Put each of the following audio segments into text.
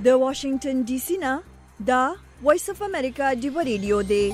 د واشنگټن ډي سي نه دا وایس اف امریکا ډیو ریډیو دی.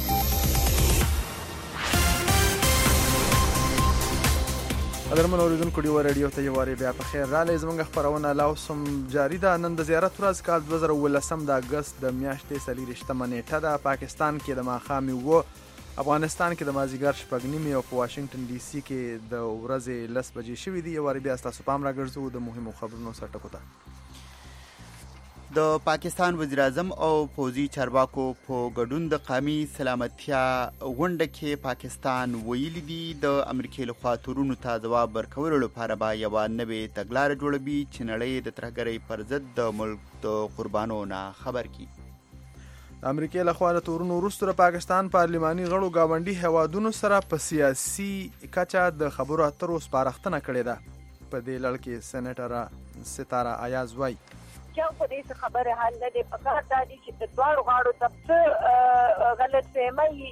قدرمن اوریدونکو ډیو ریډیو ته یو واری بیا په خیر راغلی. زموږ خبرونه لا اوس هم جاري ده. نن د زیارت ورځ کال 2018 د اګست د میاشتې 24 نیټه ده. پاکستان کې د ماښام 9، افغانستان کې د مازدیګر 9:30 او په واشنگټن ډي سي کې د ورځې 10 بجې شوي دي. یو واری بیا ستاسو پام راګرځو د مهمو خبرونو سرټکو ته. د پاکستان وزیر اعظم او فوزي چارواکو په ګډون د قومي سلامتیا غونډه کې پاکستان ویلي دي د امریکای لخوا تورونو ته ځواب ورکولو لپاره به یوه نوې تګلاره جوړوي چې نړۍ د ترهګرۍ پر ضد د ملک د قربانو نه خبر کړي. د امریکای لخوا د تورونو وروسته د پاکستان پارلماني غړو ګاونډي هیوادونو سره په سیاسي کچه د خبرو اترو سپارښتنه کړې ده. په دې لړ کې سېنیټر ستاره ایاز وایي چې په دې خبره حل نه دی پکار دادی چې د دوه غاړو ته غلط فهمي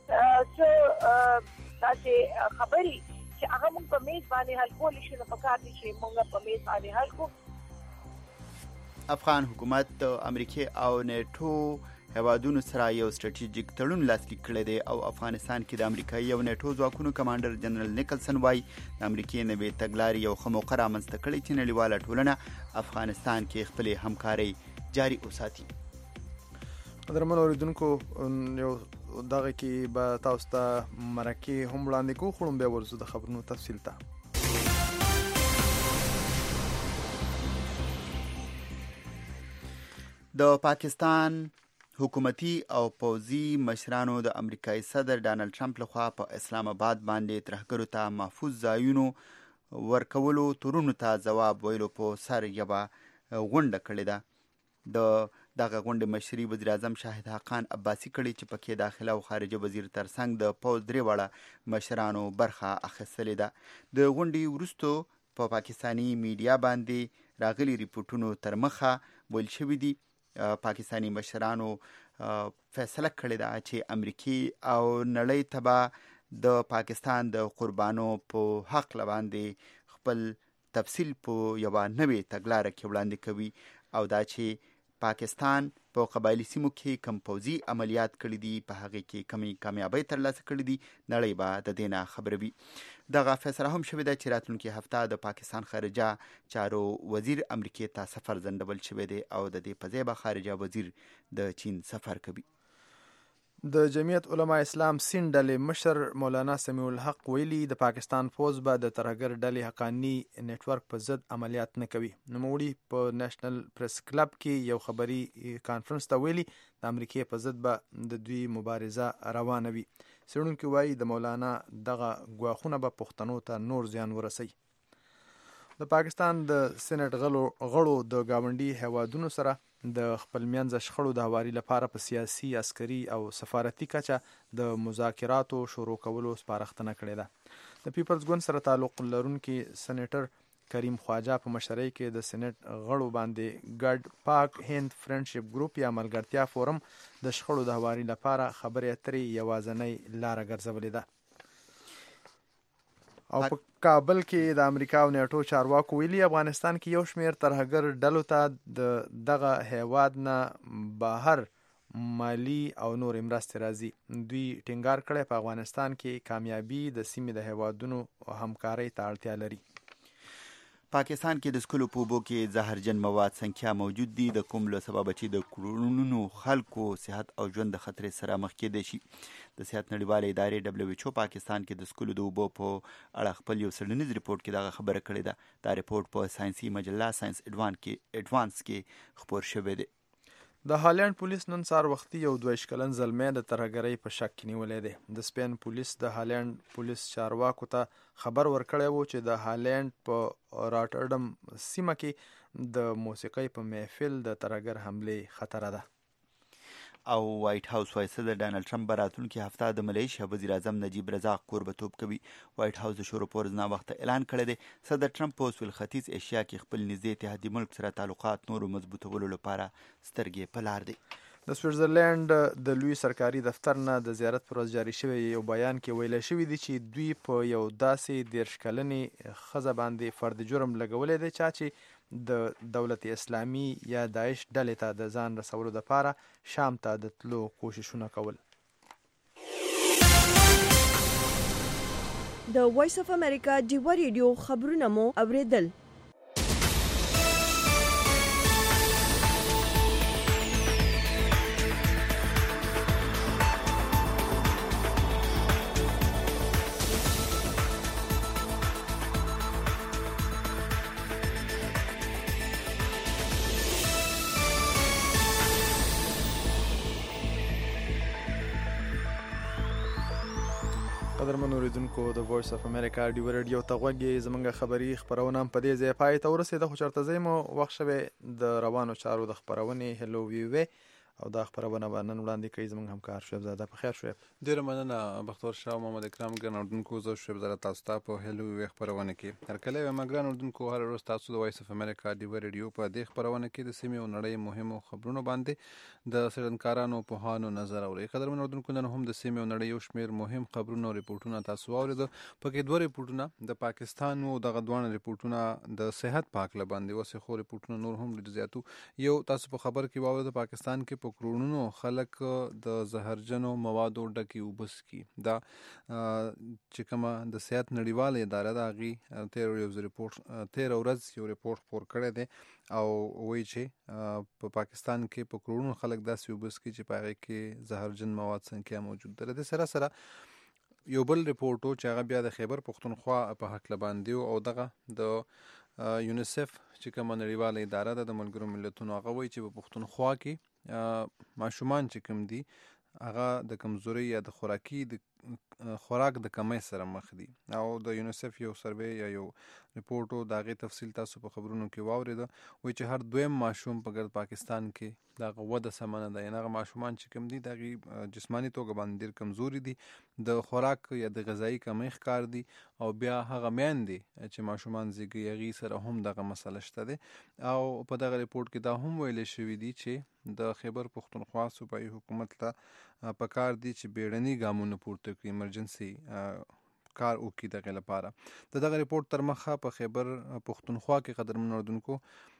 چې خبري چې هغه موږ په میز باندې حل کول شي نو پکار دي چې موږ په میز باندې حل کو. افغان حکومت د امریکای او نیټو هیوادونو سره یو سټریټیجیک تړون لاسلیک کړی دی او افغانستان کې د امریکایي او نیټو ځواکونو کمانډر جنرال نیکلسن وایي د امریکای نوې تګلارې یو ښه موقع رامنځته کړې چې نړیواله ټولنه افغانستان کې خپلې همکارۍ جاري وساتي. قدرمن اوریدونکو یو دغه کې به تاسو ته مرکې هم وړاندې کوو، خو بیا ورځو د خبرونو تفصیل ته. د پاکستان حکومتي او پوځي مشرانو د امریکایي صدر ډانلډ ټرمپ لخوا په اسلام آباد باندې ترهګرو ته محفوظ ځایونو ورکولو تورونو ته ځواب ویلو په سر یوه غونډه کړې ده. دغه غونډې مشري وزیر اعظم شاهد حقان عباسي کړي چې پکې داخله او خارجه وزیر ترڅنګ د پوځ 3 واړه مشرانو برخه اخیستلې ده. د غونډې وروسته په پاکستاني میډیا باندې راغلي ریپورټونو تر مخه ویل شوي دي پاکستانی مشرانو فیصله کړې ده چې امریکای او نړۍ ته به د پاکستان د قربانو په حق باندې خپل تفصیل په یوه نوې تګلاره کې وړاندې کوي او دا چې پاکستان په قبایلي سیمو کې کم پوځي عملیات کړي دي په هغې کې کمی کامیابۍ ترلاسه کړي دي نړۍ به د دې نه خبروي. دغه فیصله هم شوې ده چې راتلونکي هفته د پاکستان خارجه چارو وزیر امریکای ته سفر ځنډول شوی دی او د دې په ځای به خارجه وزیر د چین سفر کوي. د جمعیت علما اسلام سین ډلې مشر مولانا سمیع الحق ویلي د پاکستان فوز به د ترهګر ډلې حقانی نیټورک په ضد عملیات نه کوي. نوموړي په نېشنل پریس کلب کې یو خبري کانفرنس ته ویلي د امریکای په ضد به د دوی مبارزه روانه وي. څېړونکي وایي د مولانا دغه ګواښونه به پښتنو ته نور زیان ورسوي. د پاکستان د سېنیټ غړو د ګاونډي هیوادونو سره د خپل منځه شخړو د هواري لپاره په سیاسي، عسکري او سفارتي کچه د مذاکراتو شروع کولو سپارښتنه کړې ده. د پیپلز ګوند سره تعلق لرونکي سېنیټر کریم خواجه په مشرۍ کې د سېنیټ غړو باندې ګډ پاک هند فرندشپ ګروپ یا ملګرتیا فورم د شخړو د هواري لپاره خبرې اترې یوازینۍ لاره ګرځولې ده. او په کابل کې د امریکا او نیټو چارواکو ویلي افغانستان کې یو شمېر ترهګر ډلو ته دغه هیواد نه بهر مالی او نور مرستې راځي. دوی ټینګار کړی په افغانستان کې کامیابی د سیمې د هیوادونو همکارۍ ته اړتیا لري. پاکستان کې د سکلو په اوبو کې زهرجن مواد سنکیا موجود دي د کوم له سببه چې د کروڑونو خلکو صحت او ژوند د خطرې سره مخ کېدی شي. د صحت نړیواله ادارې WHO پاکستان کې د سکلو د اوبو په اړه خپل یو څېړنیز ریپورټ کې دغه خبره کړې ده. دا ریپورټ په ساینسي مجله ساینس اډوانس کې خپور شوی دی. د هالند پولیس نن سهار وختي یو 22 کلن زلمی د ترهګرۍ په شک کې نیولی دی. د سپین پولیس د هالند پولیس چارواکو ته خبر ورکړی و چې د هالند په راټرډم سیمه کې د موسیقۍ په محفل د ترهګر حملې خطره ده. او وایټ هاوس وایي صدر ډانلډ ټرمپ به راتلونکي هفته د ملیشیا وزیر اعظم نجیب رزاق کوربتوب کوي. وایټ هاوس د شروع په ورځ ناوخته اعلان کړی دی صدر ټرمپ په سویل ختیځ ایشیا کې خپل نږدې اتحادي ملک سره تعلقات نورو مضبوطولو لپاره سترګې په لار دی. د سویټزرلند د لوی سرکاري دفتر نه د زیارت پر ورځ جاري شوی یو بیان کې ویل شوی دی چې دوی په یو داسې 13 کلنې ښځه باندې فرد جرم لګولی دی چې د دولت اسلامي یا داعش ډلې ته د ځان رسولو دپاره شام ته د تلو کوششونه کول. د وایس اف امریکا ډیوا ریډیو خبرونه مو اوریدل. قدرمن اوریدونکو د وایس اف امریکا ډیوا ریډیو ته غوږ یې. زموږ خبري خپرونه هم په دې ځای پای ته ورسېده، خو چېرته ځای مو وخت شوی د روانو چارو د خپرونې هلو ویوې او دا خپرونه به نن وړاندې کوي زموږ همکار شعیب زاده. په خیر شعیب. ډېره مننه بختور شاه محمد اکرام. ګران اردوونکو، زه شعیب زاده تاسو ته په هلو ویوې خپرونه کې هرکلی وایم. ګران اردوونکو، هره ورځ تاسو د وایس اف امریکا ډیوا ریډیو په دې خپرونه کې د سیمې او نړۍ مهمو خبرونو باندې د څېړنکارانو پوهانو نظر اورئ. قدرمن اردوونکو، نن هم د سیمې او نړۍ یو شمېر مهم خبرونه او ریپورټونه تاسو واورېدل. پکې 2 ریپورټونه د پاکستان او دغه دوه ریپورټونه د صحت په هکله باندې، اوس خو ریپورټونه نور هم ډېر زیاتو. یو تاسو په خبر کې واورئ، د پاکستان کې په کروڑونو خلک د زهرجنو موادو ډکې اوبه څښي. دا چې کومه د صحت نړیواله اداره ده هغې 13 ورځ یو ریپورټ خپور کړی دی او وایي چې په پاکستان کې په کروڑونو خلک داسې اوبه څښي چې په هغې کې زهرجن مواد سنکیا موجود ده. د دې سره سره یو بل ریپورټ چې هغه بیا د خیبر پښتونخوا په هکله باندې او دغه د یونیسف چې کومه نړیواله اداره ده د ملګرو ملتونو، هغه وایي چې په پښتونخوا کې ماشومان چې کوم دي هغه د کمزوري یا د خوراک د کمی سره مخ دي. او د یونیسف یو سروې یا یو ریپورټ د هغې تفصیل تاسو په خبرونو کې واورېده. وایي چې هر دویم ماشوم په ګرد پاکستان کې د هغه وده سمه نه ده، یعنې هغه ماشومان چې کوم دي د هغې جسماني توګه باندې ډېر کمزوري دي، د خوراک یا د غذایي کمی ښکار دي. او بیا هغه میندې چې ماشومان زیږوي هغې سره هم دغه مسله شته دی. او په دغه ریپورټ کې دا هم ویلی شوي دي چې د خیبر پښتونخوا صوبایي حکومت ته پکار دي چې بیړني ګامونه پورته کړي، ایمرجنسي کار وکړي دغې لپاره. د دغه ریپورټ تر مخه په خیبر پښتونخوا کې قدرمن اردوونکو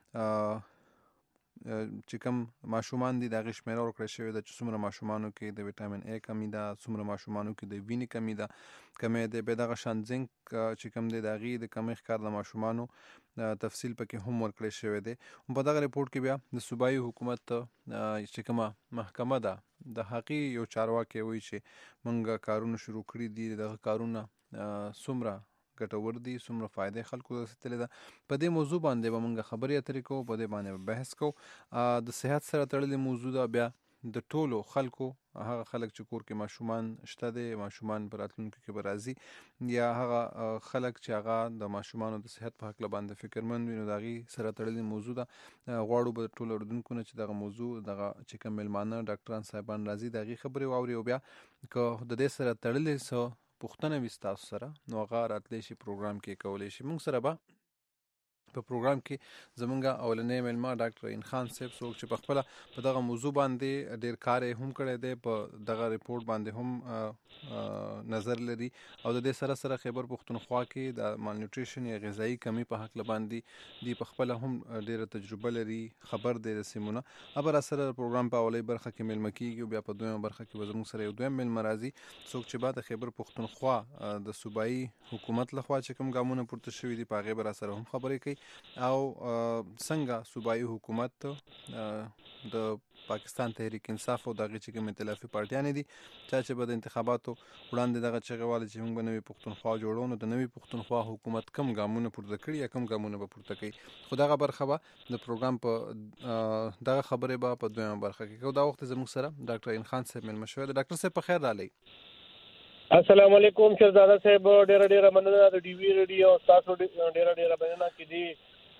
چې کوم ماشومان دي د هغې شمېره ورکړی شوې ده چې څومره ماشومانو کې د ویټامین ای کمی ده، څومره ماشومانو کې د وینې کمی دی. بیا دغه شان زنک چې کوم دی د هغې د کمی ښکار د ماشومانو تفصیل پکې هم ورکړی شوی دی. په دغه ریپورټ کې بیا د صوبایي حکومت چې کومه محکمه ده د هغې یو چارواکی وایي چې موږ کارونه شروع کړي دي، دغه کارونه څومره ګټور دي، څومره فایدې خلکو ته رسېدلې ده. په دې موضوع باندې به موږ خبرې اترې کوو، په دې باندې به بحث کوو. د صحت سره تړلې موضوع ده. بیا د ټولو خلکو، هغه خلک چې کور کې ماشومان شته دی، ماشومان په راتلونکي کې به راځي، یا هغه خلک چې هغه د ماشومانو د صحت په هکله باندې فکرمند وي، نو د هغې سره تړلې موضوع ده. غواړو به ټولو اردوونکو نه چې دغه موضوع دغه چې کوم میلمانه ډاکټران صاحبان راځي د هغې خبرې واوري. او بیا که د دې سره تړلې څه پوښتنه وي ستاسو سره، نو هغه راتلی شي پروګرام کې کولی شي. موږ سره به په پروګرام کې زمونږ اولنی میلمه ډاکټر عین خان صاحب، څوک چې په خپله په دغه موضوع باندې ډېر کار یې هم کړی دی، په دغه ریپورټ باندې هم نظر لري. او د دې سره سره خیبر پښتونخوا کې د مالنیوټریشن یا غذایي کمی په هکله باندې دی په خپله هم ډېره تجربه لري، خبر دی د سیمونه. به راسره پروګرام په اولۍ برخه کې میلمه کېږي او بیا په دویمه برخه کې به زموږ سره یو دویم میلمه راځي، څوک چې به د خیبر پښتونخوا د صوبایي حکومت لخوا چې کوم ګامونه پورته شوي دي په هغې به راسره هم خبرې کوي. او څنګه صوبایي حکومت د پاکستان تحریک انصاف او دغه چې کوم ائتلافي پارټیانې دي چې به د انتخاباتو وړاندې دغه چغې والي چې موږ به نوې پښتونخوا جوړو، نو د نوې پښتونخوا حکومت کم ګامونه پورته کړي یا کم ګامونه به پورته کوي. خو دغه برخه به د پروګرام په دغه خبرې به په دویمه برخه کې کوو. دا وخت زموږ سره ډاکټر عین خان صاحب میلمه شوی دی. ډاکټر صاحب په خیر راغلی. السلام علیکم شهزاده صاحب، ډېره مننه د ډیوی ریډیو تاسو ډېره مننه چې دی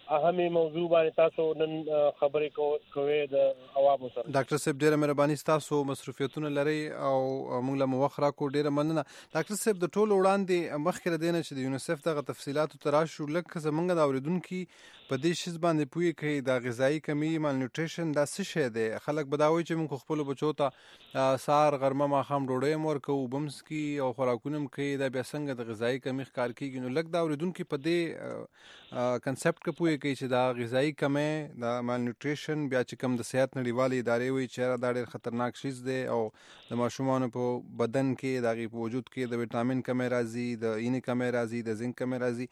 اهمه موضوع باندې تاسو نن خبرې کوي د عوامو سره. ډاکټر صاحب ډیره مهرباني، تاسو مصروفیتونه لري او موږ له وخت راکو، ډیره مننه. ډاکټر صاحب د ټولو وړاندې مخکې دینه چې د یونیسف دغه تفصیلاتو تراشو لکه زمونږ د اوریدونکو په دې شیز باندې پوي کوي د غذایی کمی مال نیوټریشن دا څه شی دی. خلک بداوي چې موږ خپل بچو ته سار غرمه ماخام ډوډۍ مور کوو بمس کی او خوراکونه کوي، دا بیا څنګه د غذایی کمی ښکار کیږي. نو لکه دا اوریدونکو په دې کنسپټ کې پوي کوي چې دا غذایی کمی د مال نیوټریشن بیا چې کم د صحت نړیوالې ادارې وایي چې دا ډېر خطرناک شیز دی او د ماشومانو په بدن کې د هغې په وجود کې د ویټامین کمی راځي، د اینې کمی راځي، د زنک کمی راځي.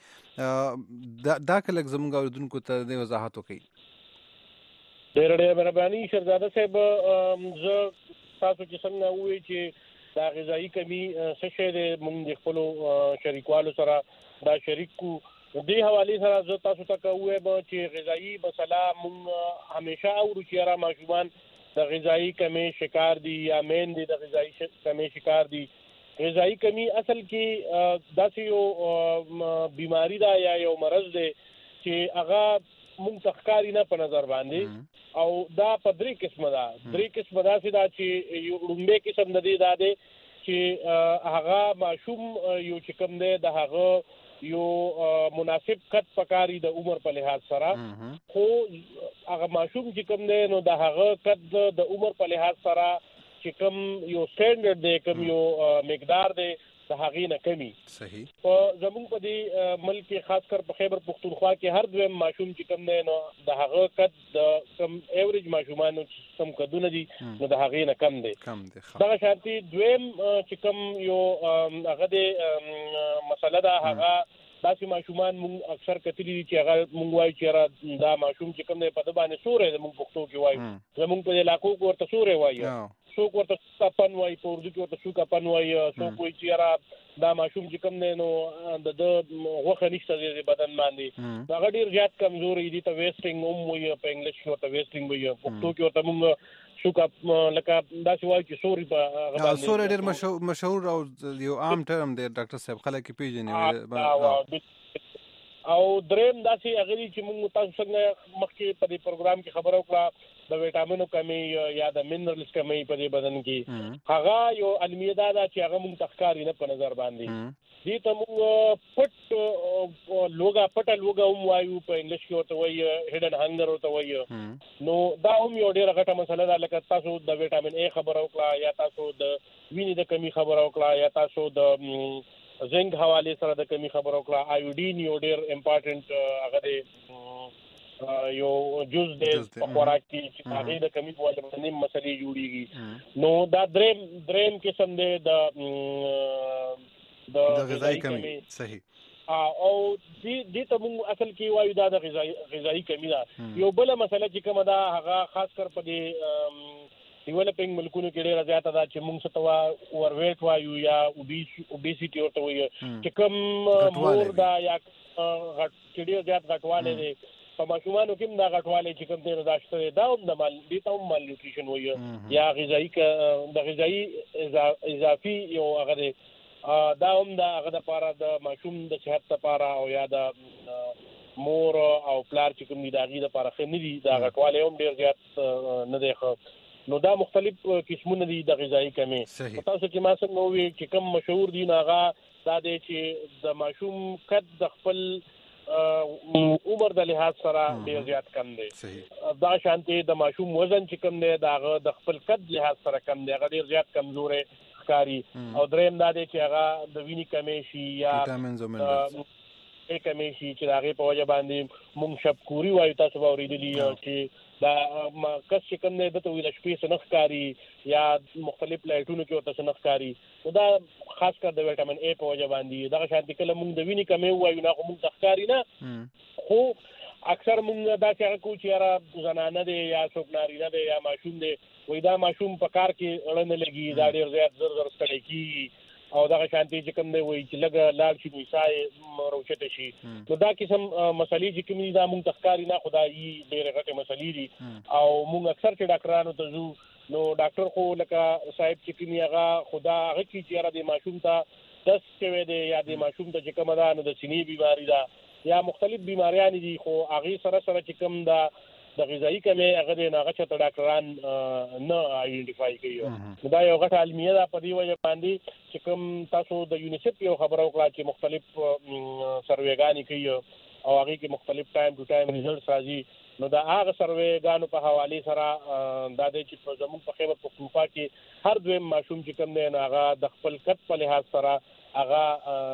دا که لږ زموږ اورېدونکو ته د وضاحت وکړي. ډېره مهرباني شهزاده صاحب. زه تاسو چې څنګه ووایي چې دا غذایي کمی څه شی دی، موږ د خپلو شریکوالو سره دا شریک کو. دې حوالې سره زه تاسو ته وایم چې غذایي مسله موږ همیشه اورو چې یاره ماشومان د غذایي کمی شکار دي یا میندې د غذایي کمی شکار دي. غذایي کمی اصل کې داسې یو بیماری ده یا یو مرض دی چې هغه موږ ته ښکاري نه په نظر باندې، او دا په درې قسمه ده. درې قسمه داسې ده چې یو لومړی قسم د دې دا دی چې هغه ماشوم یو چې کوم دی د هغه یو مناسب قد پکاري د عمر په لحاظ سره، خو هغه ماشوم چې کوم دی نو د هغه قد د عمر په لحاظ سره چې کوم یو سټانډرډ دی، کوم یو مقدار دی د هغې نه کمی. صحیح. زموږ په دې ملک کې خاص کر په خیبر پختونخوا کې هر دویم ماشوم چې کوم دی نو د هغه قد د کم ایوریج ماشومانو کم قدونه دي نو د هغې نه کم دی. دغه شانتي دویم چې کوم یو هغه د مسله ده، هغه داسې ماشومان موږ اکثر کتلي دي چې هغه موږ وایو چې دا ماشوم چې کوم دی په ده باندې سوری دی، موږ پښتو کې وایو، زموږ په علاقو کې ورته سوری وایو، څوک ورته سوکاپن وایي، په اردو کې ورته سوکاپن وایي، څوک وایي چې یاره دا ماشوم چې کوم دی نو د ده غوښه نشته دی بدن باندې، هغه ډېر زیات کمزوری دي. ته ویسټینګ هم وایي، په انګلیش کې ورته ویسټینګ وایي، پښتو کې ورته موږ سوکا لکه داسې وایي چې سوري په هغه باندې. سوری ډېر مشهور او یو عام ټرم دی ډاکټر صاحب، خلک یې پېژني. او دریم داسې هغه دي چې موږ تاسو څنګه مخکې په دې پروګرام کې خبره وکړه د ویټامینو کمی یا د منرالز کمی په دې بدن کې، هغه یو علمي دا ده چې هغه موږ ته ښکاري نه په نظر باندې. دې ته موږ پټ لوګا پټه لوګا هم وایو، په انګلیش کې ورته وایي هیډن هنګر ورته وایي. نو دا هم یو ډېره غټه مسله ده. لکه تاسو د ویټامین اے خبره وکړه، یا تاسو د وینې د کمی خبره وکړه، یا تاسو د زنک حواله سره د کمی خبره وکړه. آیوډین یو ډېر امپورټنټ هغه دی، یو جز دی په خوراک کې چې هغې د کمی په وجه باندې مسلې جوړېږي. نو دا دریم قسم دی د غذایي کمی. صحیح. او دې ته موږ اصل کې وایو دا د غذایي کمی ده. یو بله مسله چې کومه ده هغه خاص کر په دې ډیولپینګ ملکونو کې ډېره زیاته ده چې موږ څه ته اوورویټ وایو یا اوبیسیټي ورته وایو، چې کوم مور ده یا چې ډېر زیات غټوالی دی په ماشومانو کې هم دا غټوالی چې کوم دی نو دا شته دی، دا هم دې ته هم مال نیوټریشن وایو یا د غذایي اضافي یو هغه دی. دا هم د هغه دپاره د ماشوم د صحت دپاره او یا د مور او پلار چې کوم دي د هغې دپاره ښه نه دي، دا غټوالی هم ډېر زیات نه دی ښه. نو دا مختلف قسمونه دي د غذایي کمی. تاسو چې ما څنګه وویل چې کوم مشهور دي نو هغه دا دی چې د ماشوم قد د خپل عمر د لحاظ سره ډېر زیات کم دی. دا شانتي د ماشوم وزن چې کم دی د هغه د خپل قد لحاظ سره کم دی، هغه ډېر زیات کمزوری ښکاري. او دریم دا دی چې هغه د وینې کمی شي یا کمی شي چې د هغې په وجه باندې موږ شبکوري وایو. تاسو به اورېدلي چې دا کس چې کوم دی ده ته وایي د شپې څه نه ښکاري یا مختلف لایټونو کې ورته څه نه ښکاري، نو دا خاص کر د ویټامین اے په وجه باندې. دغه شانتي کله موږ د وینې کمی ووایو نه خو موږ ته ښکاري نه، خو اکثر موږ داسې هغه کوو چې یاره زنانه دی یا څوک نارینه دی یا ماشوم دی، وایي دا ماشوم په کار کې اړه نه لګي، دا ډېر زیات زر زر ستړی کېږي، او دغه شانتي چې کوم دی وایي چې لږه لاړ شي نو ساه یې روچته شي. نو دا قسم مسلې چې کوم دي دا موږ ته ښکاري نه، خو دا ډېرې غټې مسلې دي. او موږ اکثر چې ډاکټرانو ته ځو نو ډاکټر خو لکه صاحب چې کوم هغه خو دا هغه کوي چې یاره د ماشوم ته دست شوی دی یا د ماشوم ته چې کومه ده نو د سینې بیماري ده یا مختلف بیماریان دي خو هغه سره چې کوم د غذایی کمی هغه نه هغه چې ډاکټران نه آئیډنټیفای کوي. نو دا یو غټه علمیه ده په دې وجه باندې چې کوم تاسو د یونیسف یو خبره وکړه چې مختلف سروېګانې کوي او هغه کې مختلف ټایم ټو ټایم ریزلټس راځي. نو دا هغه سروېګانو په حواله سره دا د چې په زموږ په خیبر پختونخوا کې هر دویم ماشوم چې کوم دی هغه د خپل قد په لحاظ سره هغه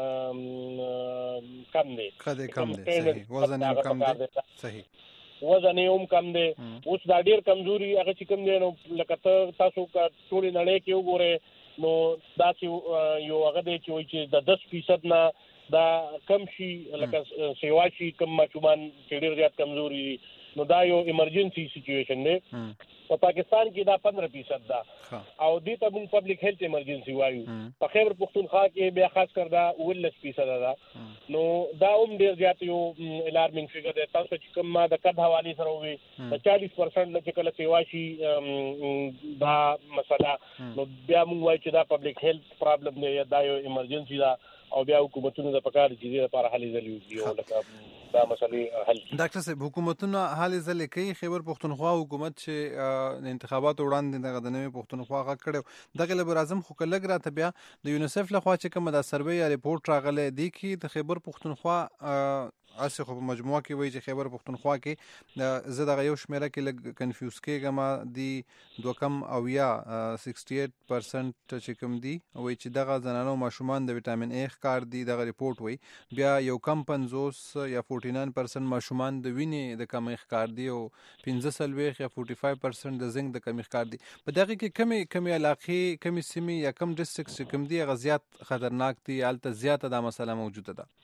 کم دی، صحیح، وزن یې کم دی، صحیح، وزن یې هم کم دی. اوس دا ډیر کمزوري هغه چې کوم دی نو لکه تاسو ټول نړۍ کې وګورئ نو دا چې یو هغه دی چې د 10% نه دا کم شي لکه سیوا شي کم ماشومان چې ډیر زیات کمزوري دي. نو دا یو ایمرجنسي سچويشن دی. په پاکستان کې دا 15% ده او دې ته موږ پبلک هیلث ایمرجنسي وایو. په خیبر پختونخوا کې بیا خاص کر دا 19% ده. نو دا هم ډیر زیات یو الارمینګ فیګر دی. تاسو چې کوم ما د قد حواله سره وي د 40% نه چې کله سیوا شي دا مسله نو بیا موږ وایو چې دا پبلک هیلث پرابلم دی، دا یو ایمرجنسي ده او بیا حکومتونو د پکار چې دې لپاره حل ځلې یو لکه دا مسلې حل. ډاکټر صاحب حکومتونه حل ځلې کوي. خیبر پختونخوا حکومت چې انتخابات وړاندې دغه د نوې پختونخوا غږ کړو دغه لبر اعظم خو کلګ راته بیا د یونیسف لخوا چې کوم د سروې یا ریپورت راغلی دی کې د خیبر پختونخوا اسه خو په مجموعه کې وایي چې خیبر پختونخوا کې زه دغه یو شمیره کې لږ کنفیوز کېږم دی 2 او یا 68% چې کوم دی وایي چې دغه زنانو ماشومان د وټامین ای ښکار دي دغه ریپورت وایي. بیا یو کم 50 یا 49% ماشومان د وینې د کمی ښکار دي او 15 یا 45% د زنګ د کمی ښکار دي. په دغه کې کمی علاقې کمی سیمې یا کم ډسټرکټس چې کوم دي هغه زیات خطرناک دي، هلته زیاته دا مسله موجوده ده.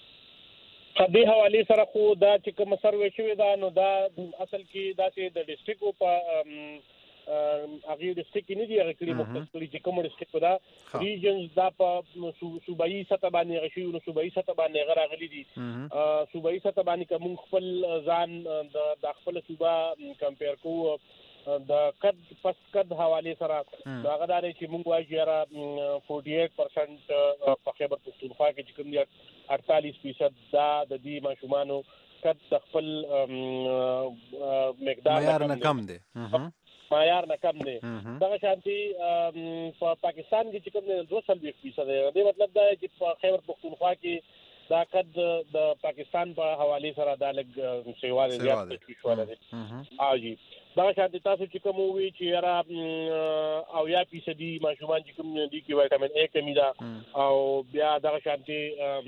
دې حواله سره خو دا چې کوم سروې شوی دا نو دا اصل کې دا چې د ډسټریکټ په هغه ډسټریکټ نه دی هغه کلی مختص کلی چې کوم ډسټریکټ دا ریجنز دا په صوبایي سطح باندې غشي نو صوبایي سطح باندې غراغلي دي. صوبایي سطح باندې کوم خپل ځان د خپل صوبا کمپیر کو د قد پس قد حواله سره دا غداري چې موږ وایو چې 48% په خیبر پختونخوا کې چې کوم دی 48% دا د دې ماشومانو قد د خپل مقدار نه کم دی، معیار نه کم دی. دغه شانتي په پاکستان کې چې کوم دی 2% دی. دې مطلب دا چې په خیبر پختونخوا کې دا قد د پاکستان په حواله سره دا لږ سیوا زیات تشویش دی. جی دا شانتي تاسو چې کوم وی چې را او یا فیصدي ماشومان چې کوم دي کې وټامین ای کمی ده او بیا دا شانتي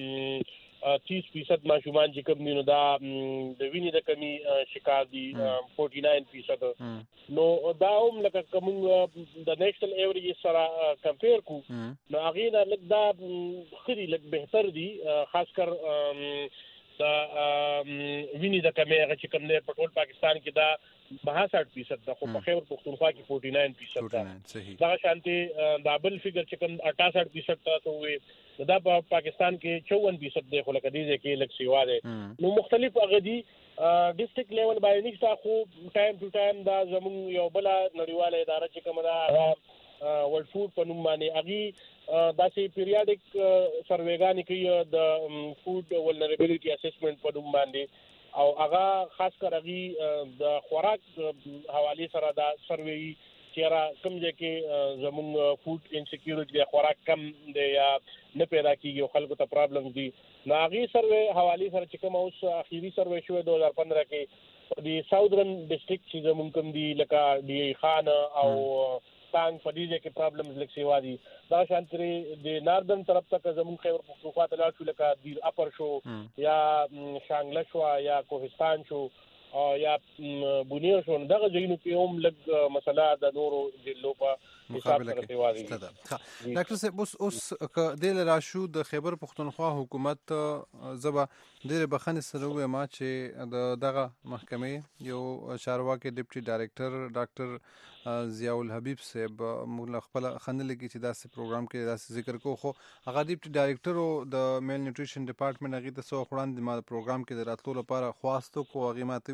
30% ماشومان چې کوم دي نو دا د وینې د کمی شکار دي 49%. نو دا هم لکه کوم د نېشنل ایوریج سره کمپیر کو نو هغه نه لږ دا خري لږ بهتر دي، خاص کر دا وینې د کمی هغه چې کوم دی په ټول پاکستان کې دا 62% ده خو په خیبر پختونخوا کې 49% ده. دا شانتي دا بل فیګر چې کوم 68% تاسو وي دا په پاکستان کې 54% دی خو لکه دې کې لږ سیوا ده. نو مختلف هغه دي ډسټریکټ لیول باندې نشته خو ټایم ټو ټایم دا زموږ یو بل نړیواله اداره چې کوم دا ورلد فود په نوم باندې هغه داسې پیریاډیک سروېګانې کوي د فود ولنربیلیټي اسسمنټ په نوم باندې او هغه خاص کر هغه د خوراک حواله سره دا سروې چې را کوم ځای کې زموږ فود انسیکیورټي د خوراک کم دی یا نه پیدا کیږي او خلکو ته پرابلم دي. نو هغه سروې حواله سره چې کوم اوس اخیری سروې شوه 2015 کې د ساوثرن ډسټریکټ چې زموږ کوم دی لکه دی خان او څنګه په دې کې پرابلمز لکه سیوا دي. دا شانتري د ناردن طرف ته زموږ خیبر پختونخوا ته لاړ شو لکه دیر اپر شو یا شانګله شو یا کوهستان شو یا بونیر شو دغه ځایونو کې هم لږ مسله د نورو ضلعو په حساب سره سیوا دي. ډاکټر صاحب اوس د راشو د خیبر پختونخوا حکومت زبا ډېر بخښنې سره وایم چې دغه محکمې یو چارواکي ډیپټي ډایریکټر ډاکټر ضیاء الحبیب صاحب موږ خپل خندل کې چې داسې پروګرام کې داسې ذکر کو خو هغه ډیپټي ډایریکټر او د میل نیوټریشن ډپارټمنټ هغه ته سو خوړاندې ما پروګرام کې د راتلو لپاره خواستو کو هغه ماته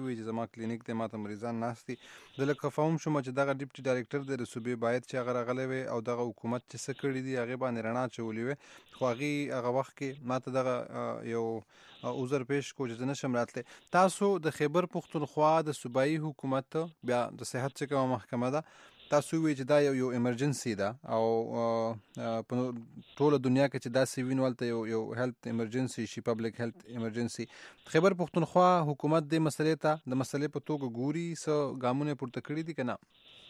وي چې زما کلینیک ته ماته مریضان ناستي د لکه فهم شوم چې دغه ډیپټي ډایریکټر د صوبې باید چې هغه راغلی وي او دغه حکومت چې څه کړي دي هغې باندې رڼا اچولې وي خو هغه وخت کې ماته دغه یو عذر پیش کو چې نشم راتلی. تاسو د خیبر پختونخوا د صوبایي حکومت بیا د صحت چې کومه محکمه ده تاسو وی چې دا یو ایمرجنسي ده او په ټوله دنیا کې چې دا سیوین ولته یو هیلث ایمرجنسي شي پبلک هیلث ایمرجنسي خیبر پختونخوا حکومت د مسلې ته د مسلې په توګه ګوري څه ګامونه پورته کړي دي کنه؟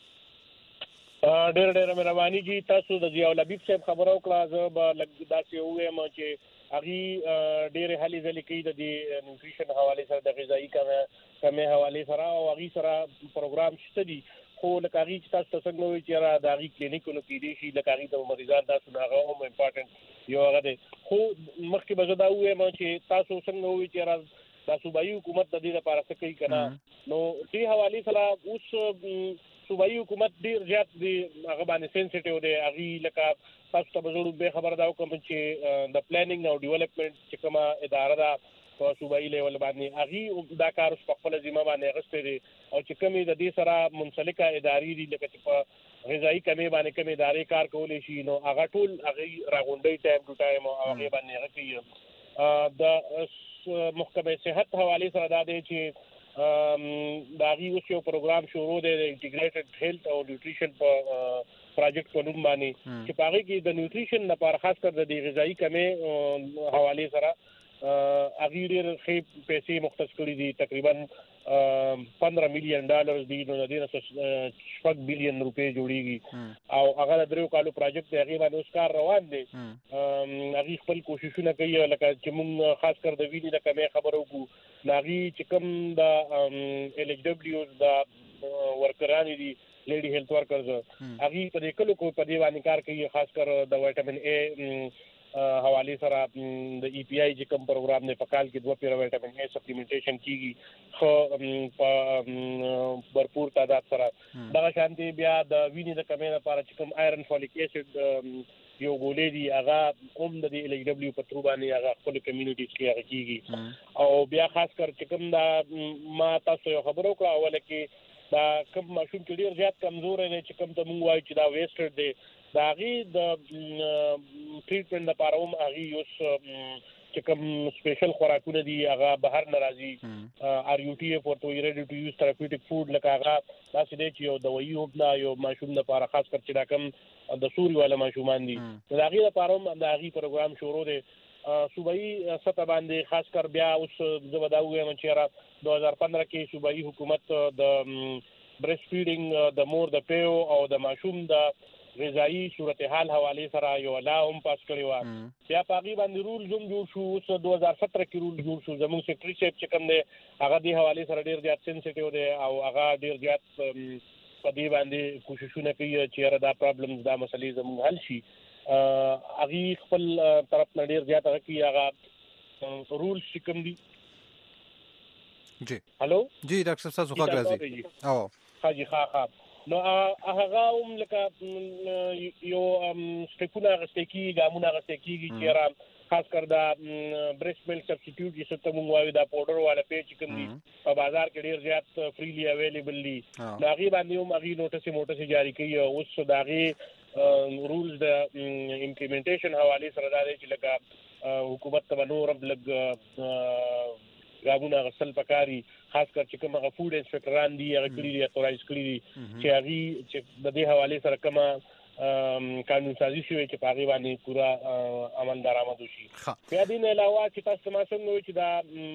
ډېر مهرباني جی تاسو د ضیاء الحبیب صاحب خبرو کړه زه به لږ داسې ووایم چې هغه ډېرې هلې ځلې کوي د دې نیوټریشن حوالې سره د غذایي کمې حوالې سره او هغې سره پروګرام شته دي خو لکه هغې چې تاسو ته څنګه وایي چې د هغې کلینیکونو کېدای شي لکه هغې د مریضان تاسو نه هغه هم امپارټنټ یو هغه دی خو مخکې به زه دا ووایم چې تاسو څنګه وایي چې دا صوبایي حکومت د دې لپاره څه کوي که نه نو دې حوالې سره اوس صوبایي حکومت ډېر زیات دی هغه باندې سینسیټیو دی هغې لکه تاسو ته به زه ډېر خبر دا وکړم چې د پلانینګ او ډیولپمنټ چې کومه اداره ده په صوبایي لیول باندې هغې دا کار په خپله ذمه باندې اخیستی دی او چې کومې د دې سره منسلکه ادارې دي لکه چې په غذایي کمې باندې کومې ادارې کار کولی شي نو هغه ټول هغې راغونډوي ټایم ټو ټایم او هغې باندې هغه کوي. د محکمې صحت حوالې سره دا دی چې د هغې اوس یو پروګرام شروع دی د انټیګریټډ هیلث او نیوټریشن په پراجیکټ په نوم باندې چې په هغې کې د نیوټریشن لپاره خاص کر د دې غذایي کمې حوالې سره هغې ډېر ښې پیسې مختص کړي دي تقریبا $15 ملین دي نو د دې نه 6 بلین روپۍ جوړېږي او هغه د 3 کالو پراجیکټ دی هغې باندې اوس کار روان دی هغې خپل کوششونه کوي لکه چې موږ خاص کر د وینې د کمۍ خبره وکړو نو هغې چې کوم د LHWs د ورکرانې دي لیډي هیلث ورکرز هغې په دې کلو په دې باندې کار کوي خاص کر د وایټامین A حوالې سره د EPI چې کوم پروګرام دی په کال کې 2 پیره وایټامین A سپلیمنټیشن کیږي خو په بھرپور تعداد سره دغه شانتي بیا د وینې د کمۍ لپاره چې کوم آیرن فولیک ایسډ یو ګولې دي هغه هم د دې LHW په تھرو باندې هغه خپل کمیونټیز کې هغه کیږي او بیا خاص کر چې کوم دا ما تاسو یو خبرو کړه اوله کې دا کوم ماشوم چې ډېر زیات کمزور دی چې کوم ته موږ وایو چې دا ویسټډ دی د هغې د ټریټمنټ لپاره هم هغې اوس چې کوم سپیشل خوراکونه دي هغه بهر نه راځي RUTF ورته وایي ریډي ټو یوز تھراپیوټیک فوډ لکه هغه داسې دی چې یو دوایي هم ده یو ماشوم لپاره خاص کر چې دا کوم د سوري والا ماشومان دي نو د هغې لپاره هم د هغې پروګرام شروع دی صوبایي سطح باندې خاص کر بیا اوس زه به دا ووایم چې 2015 کې صوبایي حکومت د بریسټ فیډینګ د مور د پیو او د ماشوم د غذایي صورتحال حوالې سره یو لا هم پاس کړې وه بیا په هغې باندې رول هم جوړ شو اوس 2017 کې رول جوړ شو زموږ سیکرټري صاحب چې کوم دی هغه دې حوالې سره ډېر زیات سینسیټیو دی او هغه ډېر زیات په دې باندې کوششونه کوي چې یاره دا پرابلمز دا مسلې زموږ حل شي هغې خپل طرف نه ډېر زیات هغه کوي هغه رولز چې کوم دي جی هلو جی ډاکټر صاحب تاسو ښه راځي او ښه جي ښه نو هغه هم لکه یو سټیپونه اخیستی کېږي ګامونه اخیستی کېږي چې یاره خاص کر دا بریسټ ملک سبسټیټیوټ چې څه ته موږ وایو دا پاوډر والا پی چې کوم دي په بازار کې ډېر زیات فریلی اویلیبل دي نو هغې باندې هم هغې نوټسې جاري کوي اوس د هغې رولز د امپلیمنټیشن حوالې سره دا دی چې لکه حکومت ته به نور هم لږ ګامونه اخیستل پکاري خاص کر چې کوم هغه فوډ انسپکټران دي هغه کړي دي اتورایز کړي دي چې هغې چې د دې حوالې سره کومه قانون سازي شوې چې په هغې باندې پوره عمل درآمد وشي بیا دې نه علاوه چې تاسو ته ما څنګه وایي چې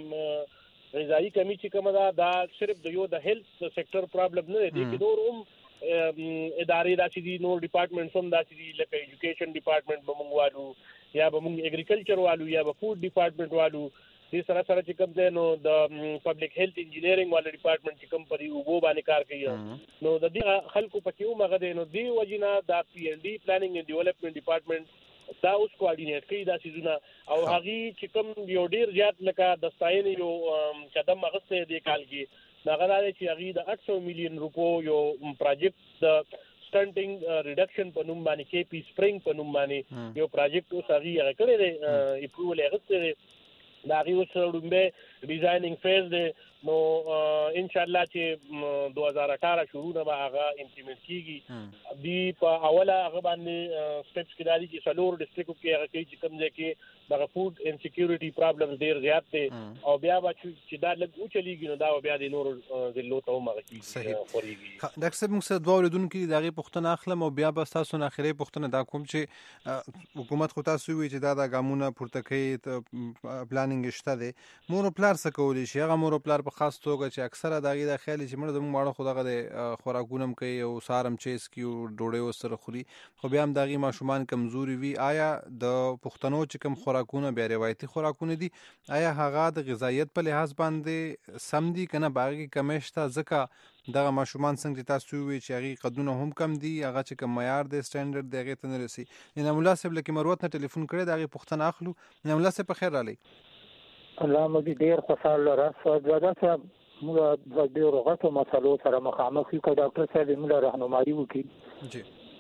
دا غذایي کمي چې کومه ده دا صرف د یو د هیلث سیکټر پرابلم نه دی دې کې نور هم ادارې داسې دي نور ډپارټمنټس هم داسې دي لکه ایجوکیشن ډپارټمنټ به موږ والو یا به موږ اګریکلچر والو یا به فوډ ډپارټمنټ والو دې سره سره چې کوم دی نو د پبلک هیلث انجینیرنګ والا ډپارټمنټ چې کوم په دې اوبو باندې کار کوي نو د دې خلکو پکې هم هغه دی نو دې وجې نه دا PND پلانینګ اینډ ډیولپمنټ ډپارټمنټ دا اوس کوارډینیټ کوي دا څیزونه او هغې چې کوم یو ډېر زیات لکه د ستاینې یو قدم اخیستی دې کال کې هغه دا دی چې هغې د 800 ملین روپو یو پراجیکټ د سټنټینګ ریډکشن په نوم باندې KP سپرینګ په نوم باندې یو پراجیکټ اوس هغې هغه کړی دی اپروول یې اخیستی دی دا غي اوس وړاندې ډیزاینینګ فیز دی نو ان شاء الله چې 2018 شروع نه هغه امپلیمنٹ کیږي دی په اوله هغه باندې سټیپس کې دالي چې سلور ډیسټریکټ کې هغه کې کوم ځای کې د فود انسیکیورټي پرابلمز ډیر زیات دي او بیا چې دا لږ اوچلیږي نو دا بیا د نور ضلعو ته هم هغه کیږي خوريږي. ډاکټر صاحب موږ سره دوه اوریدونکو د هغې پوښتنه اخلم او بیا به ستاسو نه اخري پوښتنه دا کوم چې حکومت خو تاسو وایي چې دا ګامونه پورته کوي پلانینګ شته دی. مور او پلار څه کولی شي؟ هغه مور او پلار په خاص توګه چې اکثره د هغې دا خیال چې مړه زموږ ماړه خو دغه د خوراکونه هم کوي او سهار هم چیس کي او ډوډۍ ورسره خوري خو بیا هم د هغې ماشومان کمزوري وي. آیا د پښتنو چې کوم خوراکونه بیا روایتي خوراکونه دي آیا هغه د غذایت په لحاظ باندې سم دي که نه په هغې کې کمی شته؟ ځکه دغه ماشومان څنګه چې تاسو ووایئ چې هغې قدونه هم کم دي هغه چې کوم معیار دی سټنډرډ دی هغې ته نه رسي. انعام الله صاحب لکه مروت نه ټلیفون کړی د هغې پوښتنه اخلو. انعام الله صاحب په خیر راغلی. الله مو ډېر خوشحاله راست زاده صاحب موږ د ډېرو غټو مسلو سره مخامخ یو. که ډاکټر صاحب موږ راهنمایي وکړي.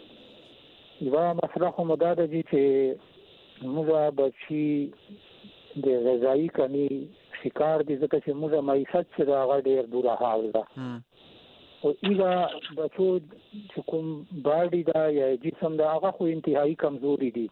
جی یوه مسله خو مو دا ده چې موږ بچي د غذایي کمی شکار دي ځکه چې موږ معیشت چې د هغه ډېر بوره حال ده او ایله بچو چې کوم باډي ده یا جسم ده هغه خو انتهایی کمزوري دي.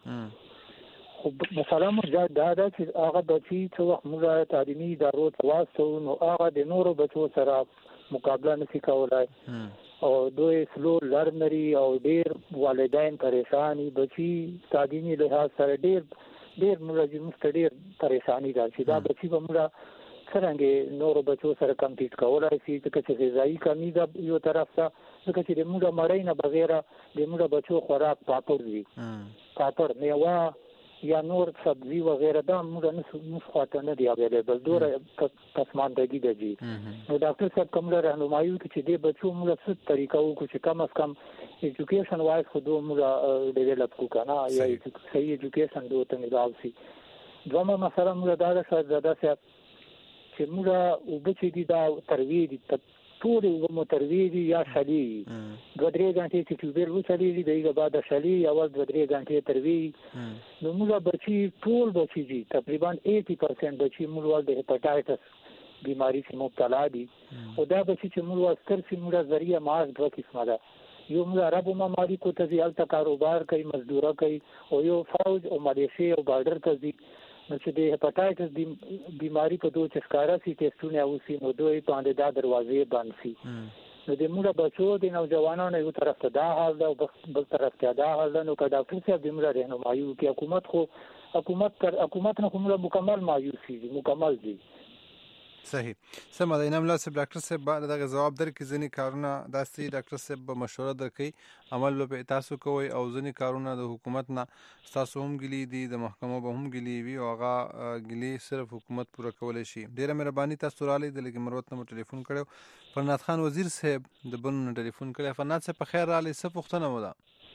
خو مثلا موږ دا ده چې هغه بچي څه وخت موږ تعلیمي ادارو ته واستو نو هغه د نورو بچو سره مقابله نشي کولی او دوی سلو لرنري او ډېر والدین پریشانی بچي تعلیمي لحاظ سره ډېر موږ ډېر پریشانی ده چې دا بچي به موږ څرنګه نورو بچو سره کمپیټ کولای شي ځکه چې غذایي کمی ده یو طرف ته ځکه چې د موږ مړۍ نه بغیر د موږ بچو خوراک پاپړ وي پاپړ میوه یا نور سبزی وغیره دا موږ نه خواته نه دی اویلیبل دوره پسماندګي ده جی. نو ډاکټر صاحب کوم راهنمایي وکړي چې د بچو موږ څه طریقه وکړو چې کم از کم ایجوکیشن وایز خو دوه موږ ډیولپ کو کنه یا صحیح ایجوکیشن دوه ته ملاو شي. دومره مثلا موږ دا د زاده صاحب چې موږ وبچې دي دا ترویج دي ټول مو ترویج یا شلی 2-3 غنټې چې ټوبر وچلېږي دغه بعد شلی اول 2-3 غنټې ترویج نو موږ بچي ټول بچي دي تقریبا 80% بچي موږ د هپاتایټس بیماری څخه مبتلا دي او دا بچي چې موږ ستر سي موږ ذریعہ ماس دوه قسمه ده. یو موږ عربو ممالک ته ځي الته کاروبار کوي مزدورا کوي او یو فوج او ملیشیا او بارډر ته ځي نو چې د هپاتایټس بیماری په دوه چسکارا سي ټیسټونه اوسي نو دوی باندې دا دروازې بند سي. نو د موږ بچو د نوجوانانو یو طرف ته دا حال ده او بل طرف ته دا حال ده. نو که ډاکټر صاحب د موږ راهنمایي وکړي حکومت نه کومه مکمل مایوسي دي مکمل دي. صحیح سم ده. انعام الله صاحب ډاکټر صاحب بعد دغه جواب درکې ځینې کارونه داسې ډاکټر صاحب مشوره درکې عمل به تاسو کوئ او ځینې کارونه د حکومت نه تاسو هم ګلی دي د محکمو به هم ګلی وي او هغه ګلی صرف حکومت پوره کولی شي. ډیره مهرباني تاسو رالی د لکه مروت نه ټلیفون کړو. فرناد خان وزیر صاحب د بن ټلیفون کړی. فرناد صاحب په خیر رالی څه پوښتنه مو ده؟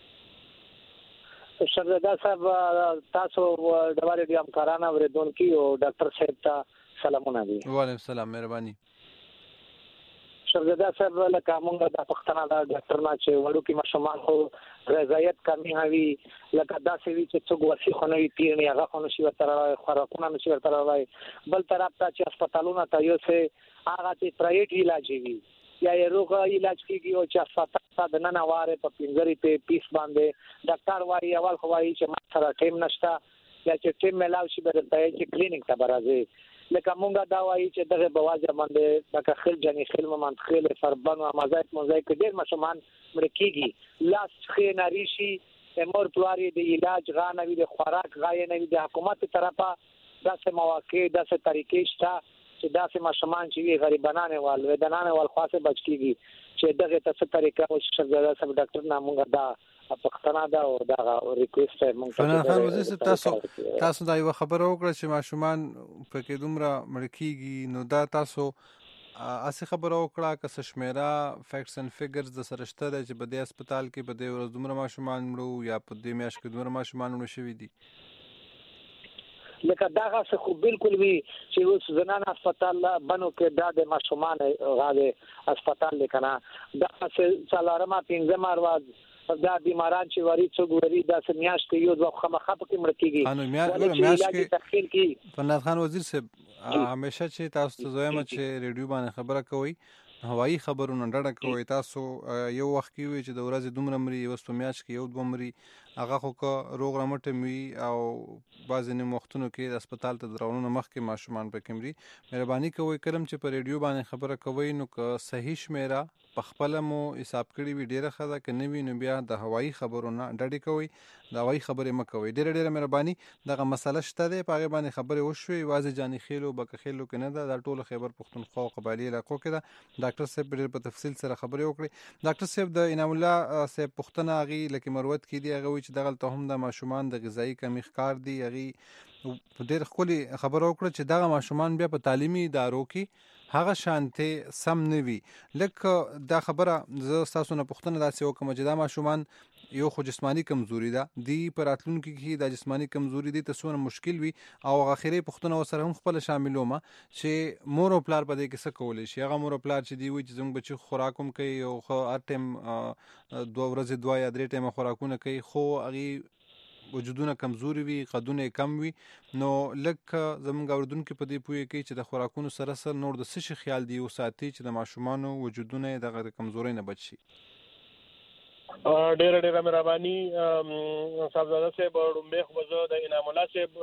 شهزاده صاحب تاسو د والدي همکارانو اوریدونکي او ډاکټر صاحب ته سلامونه دي. وعلیکم السلام مهرباني. شهزاده صاحب لکه موږ د پښتنه د ډاکټر نه چې وړو کې ماشومان خو غذایت کمی هوي لکه داسې وي چې څوک وسی خو نه وي تیر نه هغه خو نشي ورته خوراکونه نشي ورته راوړی. بل طرف ته چې هسپتالونه ته یو څه هغه چې پرایویټ علاج وي یا یې روغ علاج کیږي او چې هسپتال د نن واره په 15 پیس باندې ډاکټر وايي اول خو وايي چې ما سره ټیم نشته یا چې ټیم ملاو شي به ته چې کلینیک ته برازي لکه مونږه دا وایي چې دغه بواجه باندې لکه خل جنې خل منطقه فربن او مزایک ډېر ماشومان مړ کیږي لاس خې ناری شي مور پلاری د علاج غانوي د خوراک غای نه د حکومت طرفه داسې مواقع داسې طریقې شته چې داسې ماشومان چې غریبانه وال ودانانه وال خاصه بچ کیږي چې دغه تاسو طریقه او شګه سب ډاکټر نامونګه دا پښتنه دا او دا ریکوست مونږ ته فنان خان وزیر تاسو دا یو خبره وکړه چې ماشومان په کې دومره مړ کیږي نو دا تاسو اسی خبره وکړه که شمیره فیکټس اند فیګرز د سره شته چې په دې هسپتال کې په دې ورځ دومره ماشومان مړو یا په دې میاشت کې دومره ماشومان مړ شوي دي؟ لکه دا څه خو بالکل وی چې اوس زنان هسپتال بنو کې دا د ماشومان غاړه هسپتال لیکنه دا څه څلورمه 15 ورځ دا بیماران چې وری څوک وری دا سمیاش کې یو دوه خامخا پکې مړ کیږي انو میاش کې تخیل کې فناد خان وزیر صاحب همیشه چې تاسو ته زویم چې ریډیو باندې خبره کوي هوایی خبرونه ډډه کوي تاسو یو وخت کې وي چې د ورځې دومره مري یو په میاش کې یو دوه مري هغه خو که روغ رمټ وي او بعضې نه وختونو کې د هسپتال ته درولو مخکې ماشومان پکې مري مهرباني کوئ کلم چې په ریډیو باندې خبره کوئ نو که صحیح شمیره په خپله مو حساب کړي وي ډېره ښه ده که نه وي نو بیا د هوایي خبرو نه ډډې کوئ د هوایي خبرې مه کوئ ډېره مهرباني دغه مسله شته دی په هغې باندې خبرې وشوې یوازې جاني خیلو بکه خیلو کې نه ده دا ټولو خیبر پښتونخوا او قبایلي علاقو کې ده ډاکټر صاحب ډېر په تفصیل سره خبرې وکړې ډاکټر صاحب د انعام الله صاحب پوښتنه هغې لکه مروت کې دي هغه وایي چې دغلته هم د ماشومان د غذایي کمي ښکار دي هغې ډېر ښکلې خبره وکړه چې دغه ماشومان بیا په تعلیمي ادارو کې هغه شانتې سم نه وي لکه دا خبره زه ستاسو نه پوښتنه داسې وکړم چې دا ماشومان یو خو جسمانی کمزوري ده دی په راتلونکي کې دا جسمانی کمزوري دی ته څومره مشکل وي او اخري پوښتنه ورسره هم خپله شاملومه چې مور او پلار په دې کې څه کولی شي هغه مور او پلار چې دی وایي چې زموږ بچي خوراک هم کوي او هر ټایم 2 ورځې 2 یا 3 ټایمه خوراکونه کوي خو هغې وجودونه کمزوري وي قدونه کم وي نو لکه زموږ اورېدونکي په دې پوهې کوي چې د خوراکونو سره سره نور د څه شي خیال دی وساتي چې د ماشومانو وجودونه دغه د کمزورۍ نه بچ شي ډېره مهرباني صاحبزاده صاحب ډومبې خو زه د انعام الله صاحب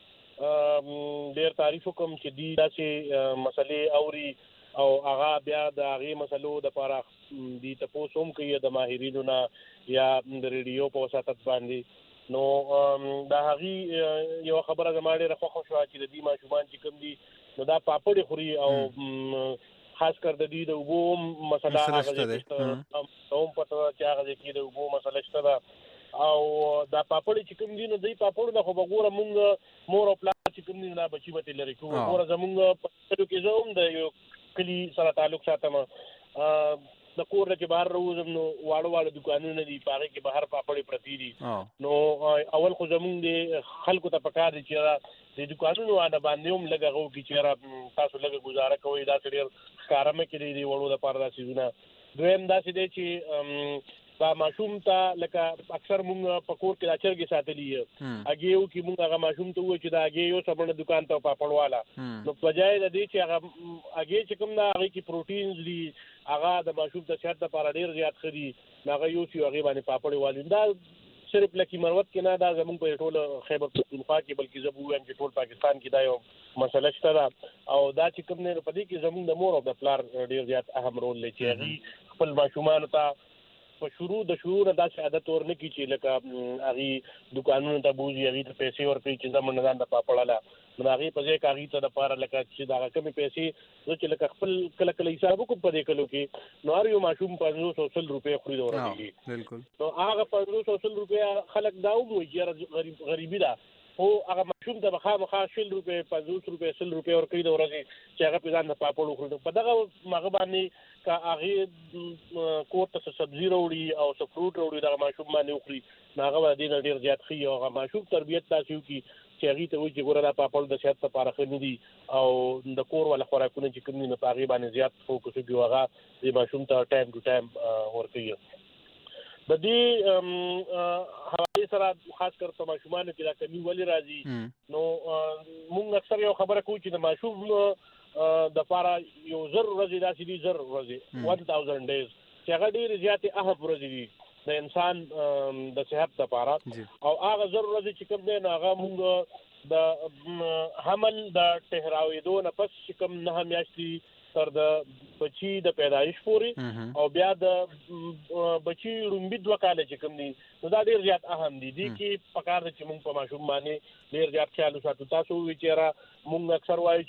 ډېر تعریف وکړم چې دی داسې مسلې اوري او هغه بیا د هغې مسلو دپاره دي تپوس هم کوي د ماهرینو نه یا د ریډیو په وساطت باندې نو دا هغې یوه خبره زما ډېره خوښه شوه چې د دې ماشومان چې کوم دي نو دا پاپړې خوري او خاص کر د دې د اوبو هم مسله هغه ځای کې هم پته ده چې هغه ځای کې د اوبو مسله شته ده او دا پاپړې چې کوم دي نو دوی پاپړو نه خو به ګوره مونږ مور او پلار چې کوم دي دا بچي به ترې لرې کوو ګوره زمونږ په کلیو کې زه هم د یو کلي سره تعلق ساتم د کور نه چې بهر راوځم نو واړه دوکانونه دي په هغې کې بهر پاپړې پرتې دي نو اول خو زمونږ د خلکو ته پکار دي چې د دوکانونو والا باندې هم لږ هغه وکړي چې تاسو لږه ګزاره کوئ داسې ډېر ښکاره مه کړئ د وړو دپاره دا څیزونه دویم داسې دی چې دا ماشوم ته لکه اکثر مونږ په کور کې دا چرګې ساتلي هګۍ وکړي مونږ هغه ماشوم ته ووایو چې دا هګۍ یو سمنه دوکان ته پاپړ والا نو بجای د دې چې هغه هګۍ چې کوم ده هغې کې پروټینز دي هغه د ماشوم د صحت لپاره ډېر زیات ښه دي نو هغه یوسي هغې باندې پاپړې والي دا صرف لکه مروت کې نه دا زموږ په ټول خیبر پښتونخوا کې بلکې زه به ووایم چې ټول پاکستان کې دا یو مسله شته ده او دا چې کوم دی نو په دې کې زموږ د مور او د پلار ډېر زیات اهم رول دی چې هغې خپل ماشومانو ته په شروع نه داسې عادت ور نه کړي چې لکه هغې دوکانونو ته بوځي هغې ته پیسې ورکوي چې زه منډه ځان د پاپړله نو د هغې په ځای که هغې ته دپاره لکه چې د هغه کمې پیسې زه چې لکه خپل کله حساب وکړم په دې کلو کې نو هر یو ماشوم 500 روپۍ خوري د ورځې کې نو هغه 500 روپۍ خلک دا هم وایي چې غریبي ده خو هغه ماشوم ته به خامخا 100 روپۍ 50 روپۍ 100 روپۍ ورکوي د ورځې چې هغه پرې ځان د پاپړ وخوري نو په دغه هغه باندې که هغې کور ته څه سبزي راوړي او څه فروټ راوړي دغه ماشوم باندې وخوري نو هغه به د دې نه ډېر زیات ښه وي او هغه ماشوم تربیت داسې وکړي چې هغې ته وایي چې ګوره دا پاپړ د صحت لپاره ښه نه دي او د کور والا خوراکونه چې کوم دي نو په هغې باندې زیات فوکس وکړي او هغه دې ماشوم ته ټایم ټو ټایم ورکوي د دې حوالې سره خاص کر په ماشومانو کې دا کمی ولې راځي نو مونږ اکثر یو خبره کوو چې د ماشوم دپاره یو 1000 ورځې داسې دي 1000 ورځې 1000 days چې هغه ډېرې زیاتې اهم ورځې دي د انسان د صحت دپاره او هغه 1000 ورځې چې کوم دی نو هغه مونږ د حمل د ټهراوېدو نه پس چې کوم 9 میاشتې تر د بچي د پیدایش پورې او بیا د بچي لومبي 2 کاله چې کوم دي نو دا ډېر زیات اهم دي دي کې پکار دی چې مونږ په ماشوم باندې ډېر زیات خیال وساتو تاسو ووایئ چې مونږ اکثر وایو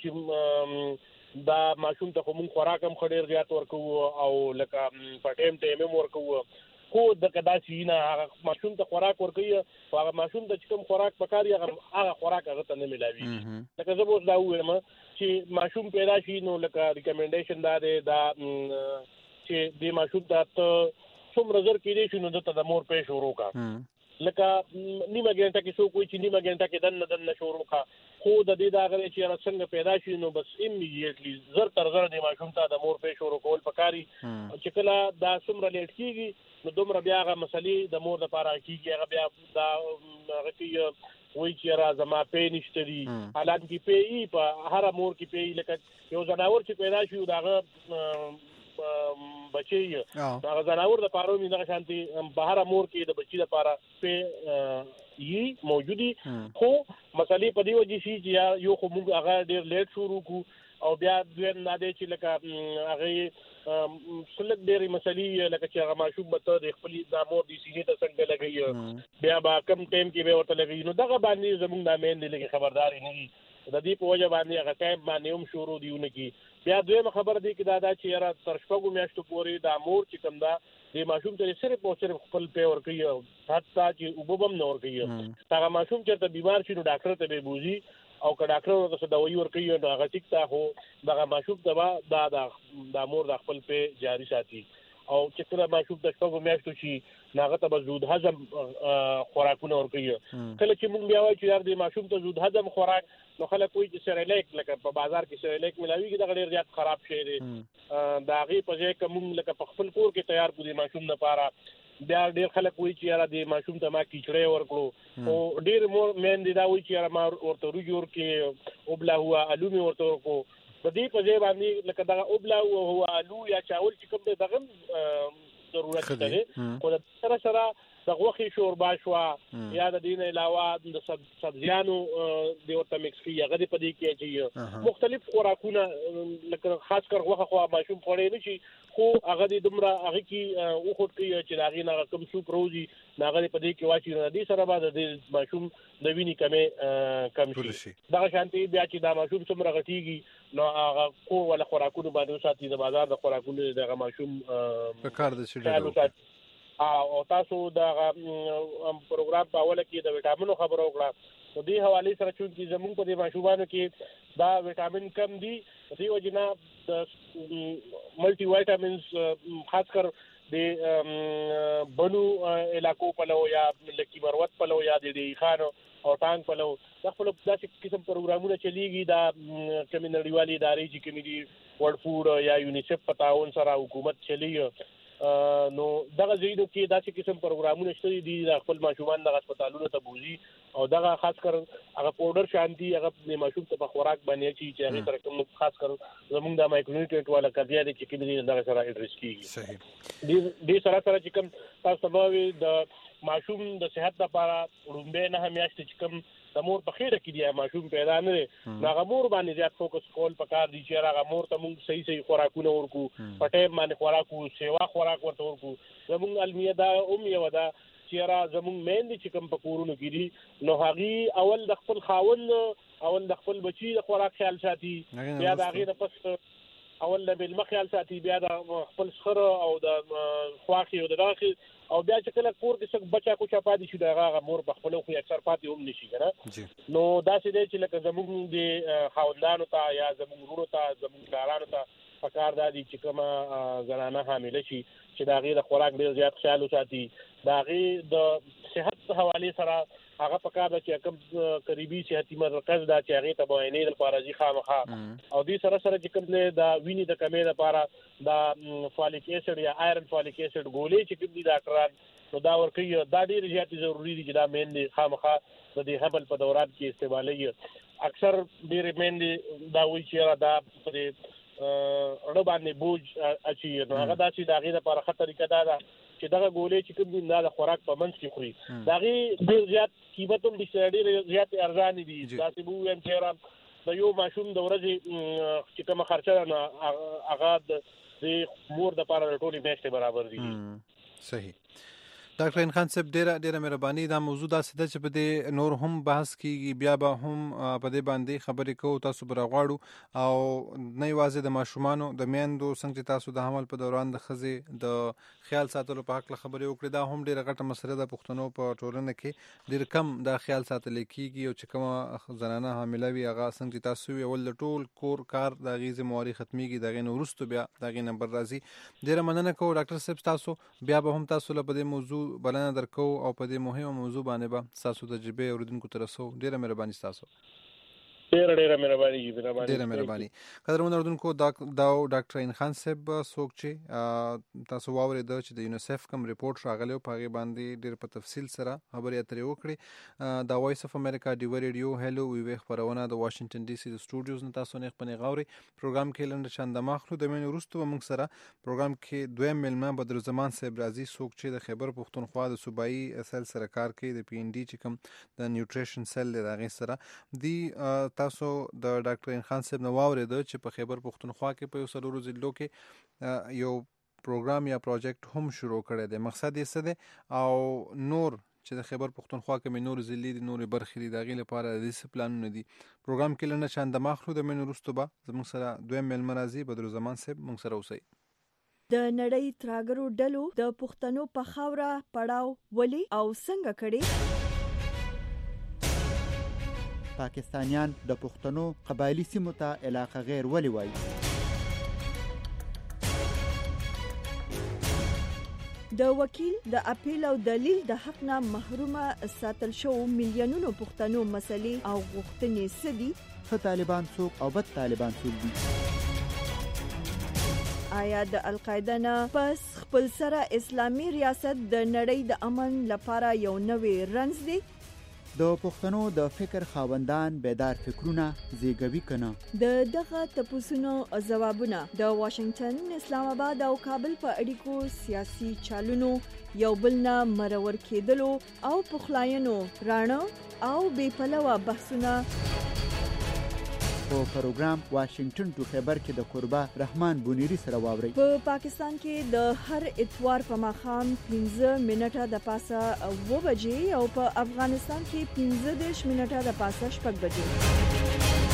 چې دا ماشوم ته خو مونږ خوراک هم ښه ډېر زیات ورکوو او لکه په ټایم هم ورکوو خو دغه داسې نه هغه ماشوم ته خوراک ورکوي خو هغه ماشوم ته چې کوم خوراک پکار وي هغه خوراک هغه ته نه میلاوي لکه زه به اوس دا ووایم چې ماشوم پیدا شي نو لکه ریکمنډیشن دا دی دا چې دې ماشوم ته څومره زر کېدی شي نو دته د مور پې شروع کړه لکه نیمه ګنټه کې څوک وایي چې نیمه ګنټه کې دنه شروع کا خو د دې دا غوړي چې څنګه پیدا شي نو بس ایمیډیټلی زر تر زر د ماشوم ته د مور په شروع کول پکاري چې کله دا څومره لیټ کیږي نو دومره بیا هغه مسلې د مور لپاره کیږي هغه بیا دا غتی وایي چې را زما په نشته دي حالان کې په په هر مور کې په لکه یو ځناور چې پیدا شي داغه بچي دا زناور د پاره مې دغه شانتي بهر مور کې د بچي لپاره په یي موجودي خو مسلې په دی وجه شي چې یو خو موږ هغه ډېر لیټ شروع کو او بیا دوی نه دی چې لکه هغه سلک ډېری مسلې لکه چې هغه ماشوم به د خپل د مور د سینې ته څنګه لګي بیا با کم ټایم کې به ورته لګي نو دغه باندې زموږ د مین دی لکه خبرداري نه د دې په وجه باندې هغه ټایم باندې هم شروع دیونه کې بیا دویمه خبر دی چې دا چې یاره تر شپږو میاشتو پورې دا مور چې کوم دا د ماشوم ته صرف او صرف خپل په ور کوي حتی چې وبم نه ور کوي هغه ماشوم چې ته بیمار شي نو ډاکټر ته به بوزي او که ډاکټر ورته دوايي ور کوي نو هغه ټیک تا هو دا ماشوم ته دا مور د خپل په جاری ساتي او چې کله ماشوم د شپږو میاشتو شي ناغه ته زود هضم خوراکونه ور کوي کله چې موږ بیا وایو چې د ماشوم ته زود هضم خوراک نو خلک کوئی چې سریلیک لکه په بازار کې سریلیک ملاوي کې دا ډېر زیات خراب شي دی دا غي په ځای کوم لکه په خپل کور کې تیار کړي ماشوم لپاره بیا ډېر خلک وایي چې یاره د ماشوم ته ما کیچړې ورکړو او ډېر مور مین دی دا وایي چې یاره ما ورته روجور کې اوبلا هوا الومي ورته ورکړو د دې په ځای باندې لکه دا اوبلا هوا الو یا چاول چې کوم دغه ضرورت لري خو د سره د غوښې شوربا شو یا د دین علاوه د سبزیانو د ورته مکس کی هغه د پدې کې چې مختلف خوراکونه لکه خاص کر غوښه خو ماشوم خوري نشي خو هغه د دومره هغه کې او خود کې چې لاغې نه کم شو پروزي هغه د پدې کې واچي نه دي سره بعد د ماشوم د ویني کم شي دا شانتي بیا چې دا ماشوم څومره غټيږي نو هغه کو ولا خوراکونه باندې ساتي د بازار د خوراکونه د ماشوم په کار د شي او تاسو دا پروګرام په اوله کې د وټامینو خبرو وکړه نو دې حواله سره چې زموږ په دې ماشومانو کې دا وټامین کم دي دی وجنا د ملټي وټامینز خاص کر د بنو علاقو په لو یا لکی مروت په لو یا د خانو او ټانګ په لو د خپل داسې قسم پروګرامونه چلیږي دا کمیونټي ادارې چې کمیټي ورلد فود یا یونیسف په تعاون سره حکومت چلیږي نو دغه زیدو کې داسې قسم پروګرامونه شته دي د خپل ماشومان د هسپتالونو ته بوزي او دغه خاص کر هغه پاوډر شانتي هغه د ماشوم ته په خوراک باندې چې هغه سره کوم خاص کر زموږ د مایکرونیوټرینټ والا کډیا دي چې کوم دغه سره اډریس کیږي صحیح دې سره چې کوم تاسو سموي د ماشوم د صحت لپاره وړاندې نه همیاشت چې کوم د مور په خیره کې دی ماشوم پیدا نه دی هغه مور باندې زیات فوکس کول پکار دي چې هغه مور ته موږ صحیح خوراکونه ورکو په ټیم باندې خوراکو سیوا خوراک ورته ورکو زموږ المیه دا یو دا چې را زموږ مین دي چې کوم په کورونو کې دي نو هغه اول د خپل خاون اول د خپل بچي د خوراک خیال ساتي بیا د هغه پس اول د بل مخیال ساتي بیا د خپل سخره او د خواخي او د داخل او بیا چې کله کور کې څوک بچا کو چا پاتې شي دغه مور په خپل خو اکثر پاتې هم نشي کنه نو دا چې دی چې لکه زموږ د خاوندانو ته یا زموږ ورونو ته زموږ کارانو ته پکار دادي چې کومه زنانه حامله شي چې دا غي د خوراک ډیر زیات خیال وساتي دا غي د صحت حواله سره هغه پکار د چې کوم قریبي صحتي مرکز دا چې هغه ته معاینه لپاره ځي خامخا او دې سره چې کوم د ویني د کمی لپاره دا فالیک ایسډ یا آیرن فالیک ایسډ ګولې چې کوم دي ډاکټران نو دا ورکوي دا ډیر زیات ضروری دي چې دا مین دي خامخا د دې حمل په دوران کې استعمالي اکثر ډیر مین دي دا وایي چې دا په اړه باندې بوج اچي نو هغه داسې دا غي لپاره خطر طریقه دا چې دغه ګولې چې کوم دي نه د خوراک په منځ کې خوري دا غي ډیر زیات قیمت هم ډیر زیات ارزان دي تاسو بو یم چې د یو ماشوم د ورځې چې کوم خرچه نه هغه د مور د لپاره ټولې میاشتې برابر دي صحیح ډاکټر خان صاحب ډیره مهرباني دا موضوع دا سده چې په دې نور هم بحث کیږي بیا به هم په دې باندې خبرې کوو تاسو بر غواړو او نه یوازې د ماشومانو د میندو څنګه تاسو د حمل په دوران د خزې د خیال ساتلو په حق خبرې وکړې دا هم ډیره غټه مسله ده پښتنو په ټولنه کې ډیر کم دا خیال ساتل کیږي او چې کومه زنانه حامله وي هغه څنګه تاسو ول ټول کور کار د غیزه مواري ختميږي دغه نورستو بیا دغه نمبر راځي ډیره مننه کوم ډاکټر صاحب تاسو بیا به هم تاسو له دې موضوع بلنه درکو او په دې مهمه موضوع باندې به تاسو تجربه اوریدونکو ته رسو. ډیره مهرباني تاسو. ډیره مهرباني. ډیره مهرباني. قدرمن اوریدونکو دا ډاکټر عین خان صاحب څوک چې تاسو واورید چې د یونیسف کوم ریپورت راغلی په هغه باندې ډیر په تفصیل سره خبرې اترې وکړي. دا وایس اف امریکا ډیو ریډیو هلو وی خبرونه د واشنگټن ډي سي د سټوډیوز نه تاسو نه خپل غوري پروګرام کې لنډ چند مخلو د مين ورستو موږ سره پروګرام کې دویم ملما بدر زمان صاحب رازي څوک چې د خیبر پختونخوا د صوبایي سیل سره کار کوي د پی ان ډي چې کوم د نیوټریشن سیل د هغه سره دی. تاسو د ډاکټر عین خان صاحب نو واورید چې په خیبر پختونخوا کې په یو سلورو ضلعو کې یو پروګرام یا پروجیکټ هم شروع کړی دی. مقصد یې څه دی او نور چې د خیبر پختونخوا کې نور ضلعې دي نور برخې دي د هغې لپاره د دې پلانونه دي. پروګرام کې لنډه چانده ماخلو د مینو وروسته به زموږ سره دویم میلمه راځي بدر زمان صاحب موږ سره اوسئ. د نړۍ تراګرو ډلو د پښتنو په خاوره پړاو ولې او څنګه کړي؟ پاکستانیان د پښتنو قبایلی سیمو ته علاقه غیر ولې وایي؟ د وکیل د اپیل او دلیل د حق نه محرومه ساتل شو میلیونونو پښتنو مسلې او غوښتنې سدي؟ ښه طالبان څوک او بد طالبان څوک دي؟ آیا د القاعده نه پس خپل سره اسلامي ریاست د نړۍ د امن لپاره یو نوې رنز دی؟ د پښتنو د فکر خاوندان بیدار فکرونه زیږوي کنه؟ د دغه تپوسونو ځوابونه د واشنگټن، اسلام آباد او کابل په اړیکو سیاسي چالونو یو بل نه مرور کېدلو او پخلاینو راڼه او بې پلوه بحثونه په پروګرام واشنگټن ټو خیبر کې د قربا رحمان بونیری سره واوري. په پاکستان کې د هر اتوار په ماښام 15 منټه د پاسه 2 بجې او په افغانستان کې 15 منټه د پاسه 6 بجې.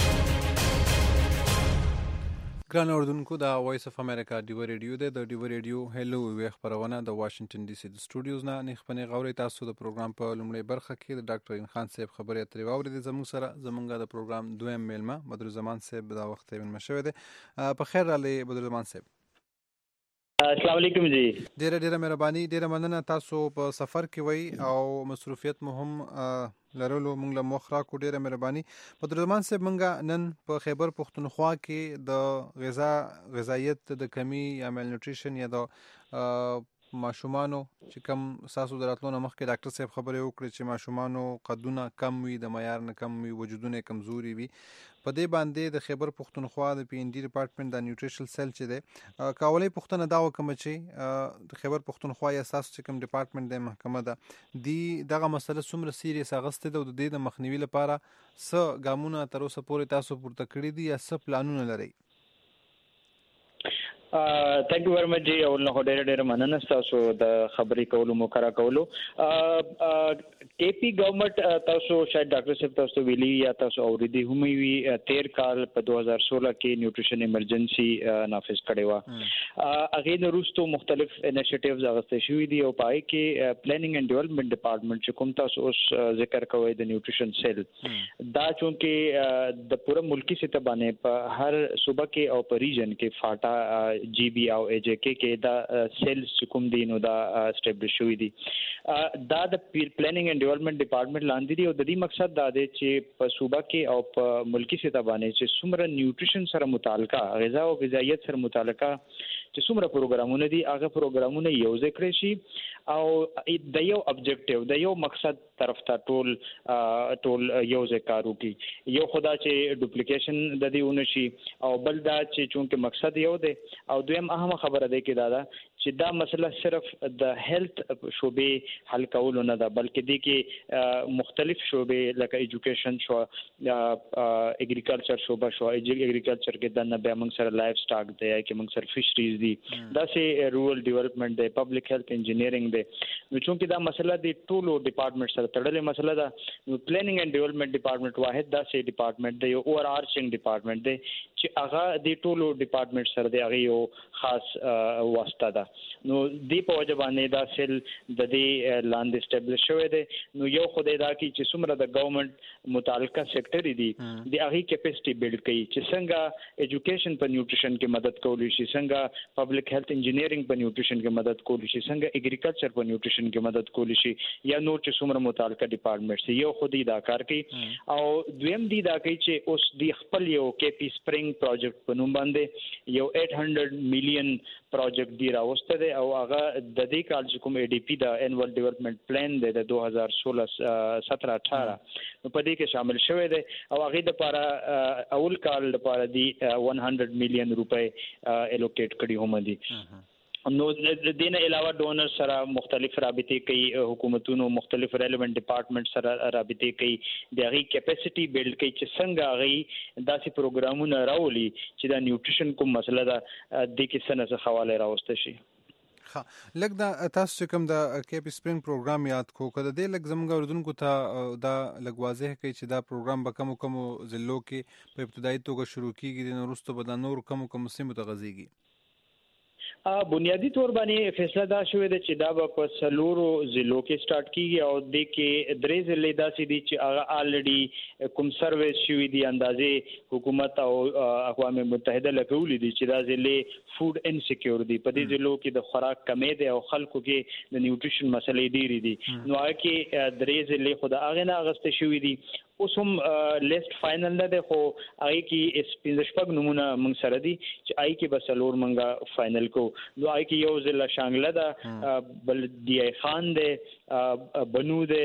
ګران اوردونکو دا وایس اف امریکا ډیو ریډیو د ډیو ریډیو هلو وی خبرونه د واشنگټن ډي سي د سټوډیوز نه نخپنه غوړی تاسو د پروګرام په لومړی برخه کې د ډاکټر عین خان صاحب خبرې اترې واورید. زموږ سره زمونږ د پروګرام دویم میلمه بدر زمان صاحب دا وخت یې مشوي دی. په خیر رالی بدر زمان صاحب. السلام علیکم جی. ډیره مهرباني. ډیره مننه. تاسو په سفر کې وای او مصروفیت مهم لرلو مونږ له مخرا کو ډیره مهرباني. بدر زمان صاحب مونږ نن په خیبر پختونخوا کې د غذایت د کمی یا مال نیوټریشن یا د ماشومانو چې کم ساسو دراتلو مخکې ډاکټر صاحب خبرې وکړي چې ماشومانو قدونه کم وي د معیار نه کم وي وجودونه کمزوري وي. په دې باندې د خیبر پختونخوا د پی ان ډي ډپارټمنټ د نیوټریشن سیل چې دی کاولې پښتنه دا وکم چې د خیبر پختونخوا یا ساسو چې کوم ډپارټمنټ د محکمه ده دی دغه مسله څومره سیریس اغسته ده او د دې د مخنیوي لپاره څه ګامونه تر اوسه پورې تاسو پورته کړی دي یا څه پلانونه لرئ؟ تhank you very much جی. اول نه ډېر مننه تاسو د خبرې کولو موکرا کولو. کے پی گورنمنٹ تاسو شاید ډاکټر صاحب تاسو ویلي یا تاسو اوریدي هم وی 13 کال په 2016 کې نیوټریشن ایمرجنسي نافذ کړي وا. هغه د روستو مختلف انیشیټیوز اغسته شوې دي او پای کې پلانینګ اینڈ ډیولپمنٹ ډپارټمنټ چې کوم تاسو اوس ذکر کوئ د نیوټریشن سیل دا چونکه د پوره ملکی سطح باندې په هر صوبه کې او په ریجن کې فاټا جی بی او ای جے کې دا سیلز کوم دي نو دا اسټابلیش شوی دي. دا د پلانینګ اینڈ ډیولپمنٹ ډپارټمنټ لاندې دی او د دې مقصد دا دی چې په صوبه کې او په ملکی سطح باندې چې څومره نیوټریشن سره متعلقه غذا او غذایت سره متعلقه چې څومره پروګرامونه دي هغه پروګرامونه یو ذکر شي او د یو ابجیکټیو د یو مقصد طرف ته ټول یو ذکر وکي. یو خدا چې ډوپلیکیشن د دې ونشي او بل دا چې چونکه مقصد یو دی او دویم اهمه خبره ده کې دا چې دا مسله صرف د هیلث شوبې حل کول نه ده بلکې د کې مختلف شوبې لکه ایجوکیشن شو اګریکلچر شوبه شو اګریکلچر کې د نه به موږ سره لایف سټاک دی کې موږ سره فشریز دي دا سه رورل ډیولپمنٹ دی پبلک هیلث انجینیرینګ دی. نو چونکه دا مسله د ټولو ډپارټمنټ سره تړلې مسله ده نو پلانینګ اینڈ ډیولپمنٹ ډپارټمنټ واحد دا سه ډپارټمنټ دی او اوور آرچینګ ډپارټمنټ دی چې هغه د ټولو ډپارټمنټ سره د هغه یو خاص واسطه ده. نو دی په وجه باندې دا سیل د دې لاندې اسټابلیش شوی دی. نو یو خدای دا کی چې څومره د ګورنمنت متعلقه سېکټر دي د هغه کیپاسټي بیلډ کوي چې څنګه ایجوکیشن په نیوټریشن کې مدد کولی شي, څنګه پبلک هیلث انجینیرینګ په نیوټریشن کې مدد کولی شي, څنګه اګریکلچر په نیوټریشن کې مدد کولی شي, یا نور چې څومره متعلقه ډپارټمنټ سي. یو خدای دا کار کوي او دویم دی دا کوي چې اوس د خپل یو KP سپرینګ پروجیکټ په نوم باندې یو 800 میلیون پروجیکټ دی راوسته دی او هغه د دې کال چې کوم ADP د انوال ډیولپمنٹ پلان دی د 2016-17-18 په دې کې شامل شوی دی او هغه د لپاره اول کال لپاره دی 100 میلیون روپے الوکیټ کړي هم دي. نو د دې نه علاوه ډونر سره مختلف رابطې کوي, حکومتونو مختلف ریلیونٹ ډپارټمنټ سره رابطې کوي, د هغه کیپاسټي بیلډ کوي چې څنګه هغه داسې پروګرامونه راولي چې دا نیوټریشن کوم مسله ده د کې سره حواله راوسته شي. لکه دا تاسو کوم د KP سپرینګ پروګرام یاد کو کده د لک زموږ اردوونکو ته دا لک واضح کوي چې دا پروګرام به کوم ضلعو کې په ابتدایي توګه شروع کیږي, د نورستو به د نور کوم سیمو ته غځيږي. بنیادی طور باندې فیصله دا شوې ده چې دا به په سلورو ضلعو کې سٹارټ کیږي او د کې درې ضلع داسې دي چې هغه الریډي کوم سرویس شوی دي اندازې حکومت او اقوام متحده لګولې دي چې دا ضلع فود انسیکیور دي. په دې ضلعو کې د خوراک کمې ده او خلکو کې د نیوټریشن مسلې ډېرې دي. نو هغه کې درې ضلع خو د هغه نه اغسته شوی دي. اوس هم لیست فائنل نه ده خو هغه کې سپینځشپک نمونه موږ سره دي چې هغه کې بسلور منګه فائنل کو. نو هغه کې یو ضلع شامل ده, بلدیه خان ده, بنو ده,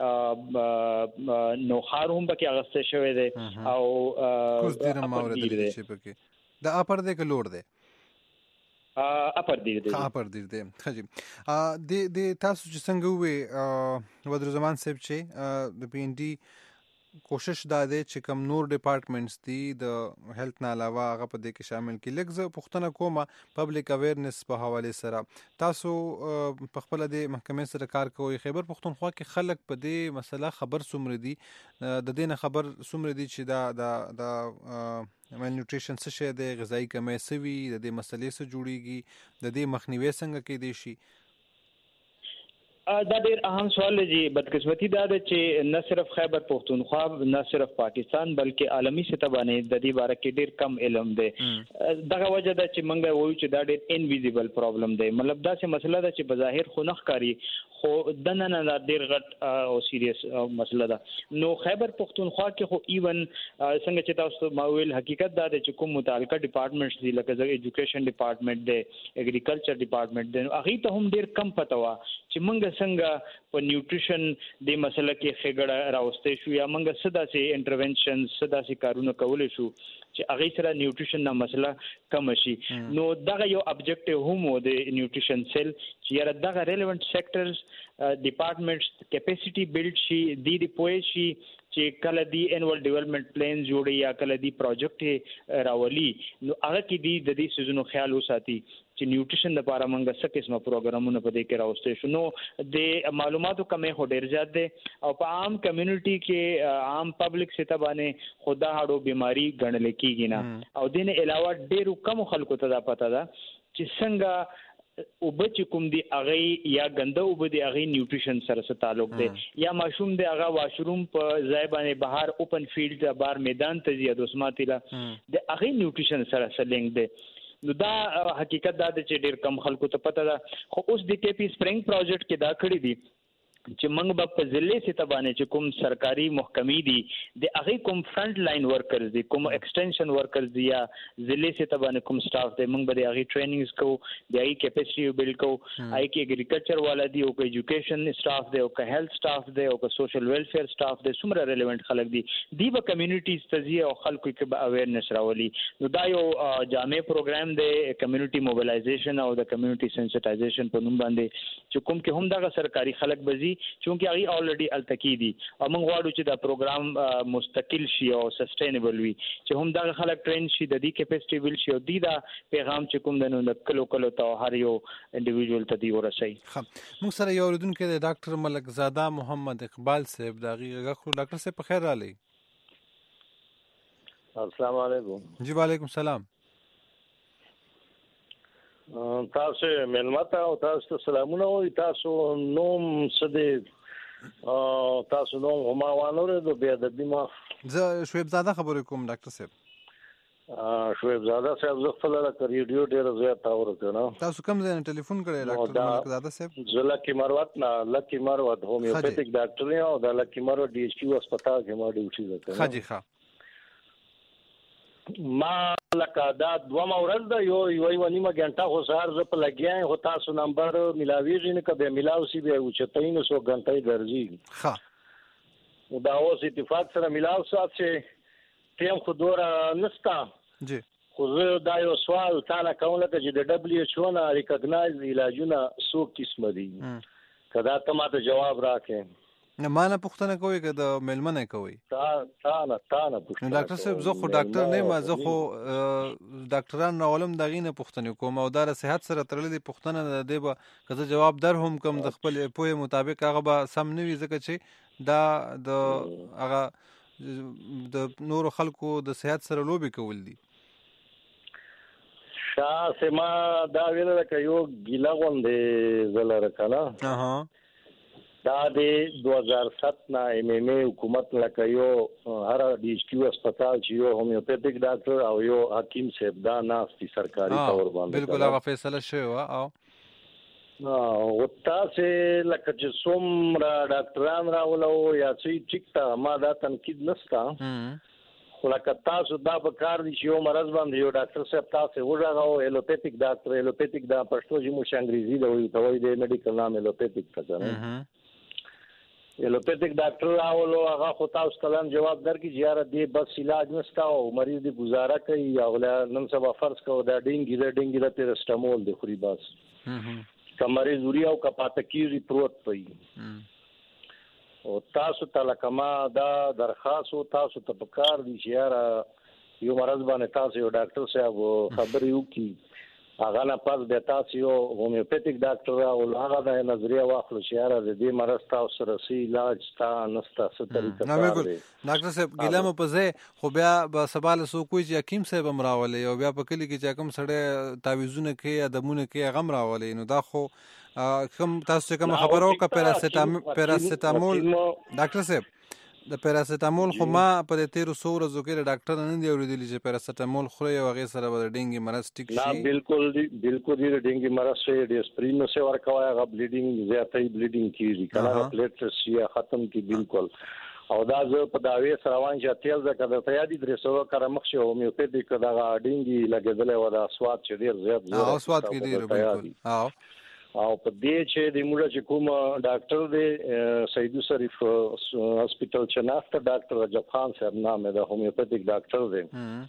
نوخار هم پکې اغسته شوی ده او کوز ډیر مورد دي چې پکې د اپر ده کې لوړ ده اپر دیر دی. خجی د تاسو چې څنګه وې ودر زمان صاحب چې د PND کوشش دا دی چې کوم نور ډپارټمنټس دي د هیلث نه علاوه هغه په دې کې شامل کړي. لږ زه پوښتنه کومه پبلک اویرنس په حواله سره تاسو په خپل د محکمې سره کار کوئ, خیبر پښتونخوا کې خلک په دې مسله خبر څومره دي, د دې نه خبر څومره دي چې دا مال نیوټریشن څه شی دی, غذایی کمی څه وي, د دې مسلې څه جوړیږي, د دې مخنیوي څنګه کېدای شي؟ دا ډیر اهم سوال دی. بدقسمتی دا ده چې نه صرف خیبر پختونخوا نه صرف پاکستان بلکې عالمی سطح باندې د دې باره کې ډیر کم علم دی. دغه وجه ده چې موږ وایو چې دا ډیر انویزیبل پرابلم دی. مطلب دا چې مسله ده چې بظاهر خو نه ښکاري خو د نه ډیر غټ او سیریس مسله ده. نو خیبر پختونخوا کې خو ایون څنګه چې تاسو ما ویل حقیقت دا ده چې کوم متعلقه ډپارټمنټس دي لکه د ایجوکیشن ډپارټمنټ دی, اګریکلچر ډپارټمنټ دی, هغه ته هم ډیر کم پته و چې موږ څنګه په نیوټریشن د مسله کې خګړه راوستي شو یا موږ صدا سي انټرونشن صدا سي کارونه کولای شو چې هغه سره نیوټریشن نه مسله کم شي. نو دغه یو ابجیکټیو هم د نیوټریشن سیل چې یاره دغه ریلیونٹ سېکټرز ډپارټمنټس کیپاسټي بیلډ شي, د پوهې شي چې کله دی انوال ډیولپمنٹ پلان جوړي یا کله دی پروجیکټ راولي. نو هغه کې د دې سيزونو خیال وساتي چې نیوټریشن لپاره موږ څه قسمه پروګرامونه په دې کې راوستي شو. نو د معلوماتو کمې هډیر زیات دي او په عام کمیونټي کې عام پبلک سطح باندې خدا هاړو بیماری ګڼل کېږي نه او دین علاوه ډیرو کم خلکو ته دا پته ده چې څنګه او بچ کوم دی اغه یا ګنده او دی اغه نیوټریشن سره څه تعلق دی یا ماشوم دی اغه واشروم په ځای باندې بهر اوپن فیلډ بار میدان ته زیات اوسماتیلا د اغه نیوټریشن سره څه لینک دی. نو دا حقیقت دا چې ډیر کم خلکو ته پته ده. خو اوس د KP سپرینګ پروجیکټ کې دا کړی دی چې موږ په ضلع سطح باندې چې کوم سرکاري محکمې دي د هغه کوم فرنٹ لاین ورکرز دي, کوم ایکسټنشن ورکرز دي یا ضلع سطح باندې کوم سټاف دي, موږ به هغه ټریننګز کو, د هغه کیپاسټي بیلډ کو, هغه کې اګریکلچر والا دي او ایجوکیشن سټاف دي او هیلث سټاف دي او سوشل ویلفیر سټاف دي, څومره ریلیونٹ خلک دي دی به کمیونټیز تزیه او خلکو کې به اویرنس راولي. نو دا یو جامع پروګرام دی کمیونټي موبلایزیشن او د کمیونټي سنسټایزیشن په نوم باندې چې کوم کې هم دا سرکاري خلک بزي چونکه هغه الریډي التکی دي او موږ غواړو چې دا پروګرام مستقل شي او سسټینبل وي چې هم دا خلک ټرین شي د دې کیپاسټي ویل شي او دا پیغام چې کوم د نو کلو ته هر یو انډیویډوال ته دی ورسي. موږ سره یو اوریدونکو د ډاکټر ملک زاده محمد اقبال صاحب دا غږ ډاکټر صاحب په خیر رالی. السلام علیکم. جی وعلیکم السلام. تاسو ملمتا او تاسو سلامونه او تاسو نوم سده تاسو نوم ما وانور د بیا د بیمه زه شعیب زاده خبرې کوم ډاکټر صاحب. شعیب زاده صاحب زه خپل ریډیو ډیر زیات اورم. تاسو کوم ځای نه ټلیفون کړی ډاکټر ملک زاده صاحب؟ زه لکی مروت نه لکی مروت هومیوپیتیک ډاکټر یم او د لکی مروت ډي ایچ کیو هسپتال کې ما ډیوټي وکړه. خاجي ښه ما لکه دا دوه ورځ ده یو نیمه غنټه خو سهار زه په لګیایم خو تاسو نمبر ملاویږي نه که به ملاو سی به اوچتاین سو غنټه درځي. ښه دا اوس اتفاق سره ملاو ساتي ټیم خو دوره نستا. جی خو زه دا یو سوال تعالی کوم لکه چې د دبليو ایچ او نه ریکګنایز علاجونه څو قسم دي کدا ته ماته جواب راکې. نه ما نه پوښتنه کوي که د میلمنه کوي؟ تا نه پوښتنه. ډاکټر صاحب زه خو ډاکټر نه یم، زه خو ډاکټران راولم دغې نه پوښتنې کوم او دا صحت سره تړلې پوښتنه ده. دی به که زه جواب در هم کوم د خپل پوهې مطابق هغه به سم نه وي، ځکه چې دا د هغه د نورو خلکو د صحت سره لوبې کول دي. شاسه ما دا ویل لکه یو ګیله غوندې زلره کنه دا د 2007 نه MMA حکومت لکه یو هر ډي ایچ کیو هسپتال چې یو هومیوپیتیک ډاکټر او یو حکیم صاحب دا ناستي سرکاري تور باندې بالکل هغه فیصله شوی و. او تاسو لکه چې څومره ډاکټران راولو یا چې ټیک ته ما دا تنقید نستا، خو لکه تاسو دا به کار دي چې یو مرض باندې یو ډاکټر صاحب تاسو وژغاو ایلوپیتیک ډاکټر ایلوپیتیک دا پښتو چې مو انګریزي دا وایي ته وایي د میډیکل نام ایلوپیتیک څه ایلوپیتیک ډاکټر راولو هغه خو تاسو کلام جواب درکې چې یاره دې بس علاج نستا او مریض دی گزاره کوي او نن سبا فرض کوو دا ډینګي د پیرسټامول دی خوري بس کمرې زوري او کپاتکیږي پروت پي. او تاسو ته لکه ما دا درخواست او تاسو ته پکار دي چې یاره یو مرض باندې تاسو یو ډاکټر صاحب خبرې وکړي هغه نه پس به تاسو یو هومیوپیتیک ډاکټر او هغه د نظریه واخلو چې یاره د دې مرض تاسو سره سي علاج تا نستا څه طریقه نه بالکل ډاکټر صاحب ګیله مو په ځای خو بیا به سباله سو کوی چې حکیم صاحب هم راولي او بیا په کلی کې چې کوم سړی تعویذونه کوي ادمونه کوي هغه هم راولي. نو دا خو کوم تاسو کوم خبرو کا پیراسټامول ډاکټر صاحب د پیراسټامول خو ما په دې 1300 ورځو کې ډاکټر نه دی اوریدلی چې پیراسټامول خوري او هغه سره د ډینګي مرض ټیک شي. نه بالکل دی ډینګي مرض شي د اسپرین نو سره ورکوي هغه بلیډینګ زیاتې بلیډینګ کیږي کنه پلیټس یې ختم کی بالکل. او دا زه په داوی سره روان چې تیل ځکه د تیادی درسو کار مخ شو هومیوپیتیک دا ډینګي لګیدل و دا سواد چې ډیر زیات او سواد کې دی بالکل. او په دې چې د موږ چې کوم ډاکټر دی سیدو شریف هسپتال چې نافته ډاکټر رجب خان صاحب نام دی هومیوپیتیک ډاکټر دی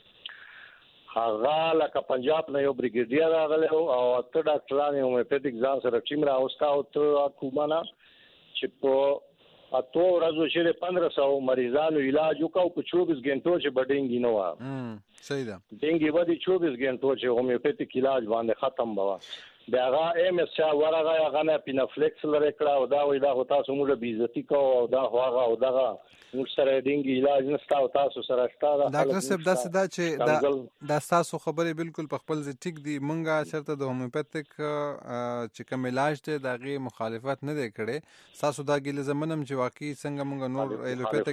هغه لکه پنجاب نه یو بریګیډیر راغلی او اته ډاکټران هومیوپیتیک ځان سره ټیم راوستا او ته کومه چې په اته ورځو چې 1500 مریضانو علاج وکاو په 24 غنټو چې بډینګ نه و. صحیح ده ډینګ ودی 24 غنټو چې هومیوپیتیک علاج باندې ختم بوا دا هغه MS ورغه هغه نه پینافلیکس لري کړه او دا وای دا تاسو موږ به عزتي کو او دا هغه او دا موږ سره ډینګي علاج نشته او تاسو سره شته. ډاکټر صاحب دا څه دا چې دا تاسو خبرې بالکل په خپل ځای ټیک دي. مونږه چرته د هومیوپیتیک چې کوم علاج دی دغه مخالفت نه دی کړي. تاسو دا ګیله زمونم چې واقعي څنګه مونږ نور ایلوپیتیک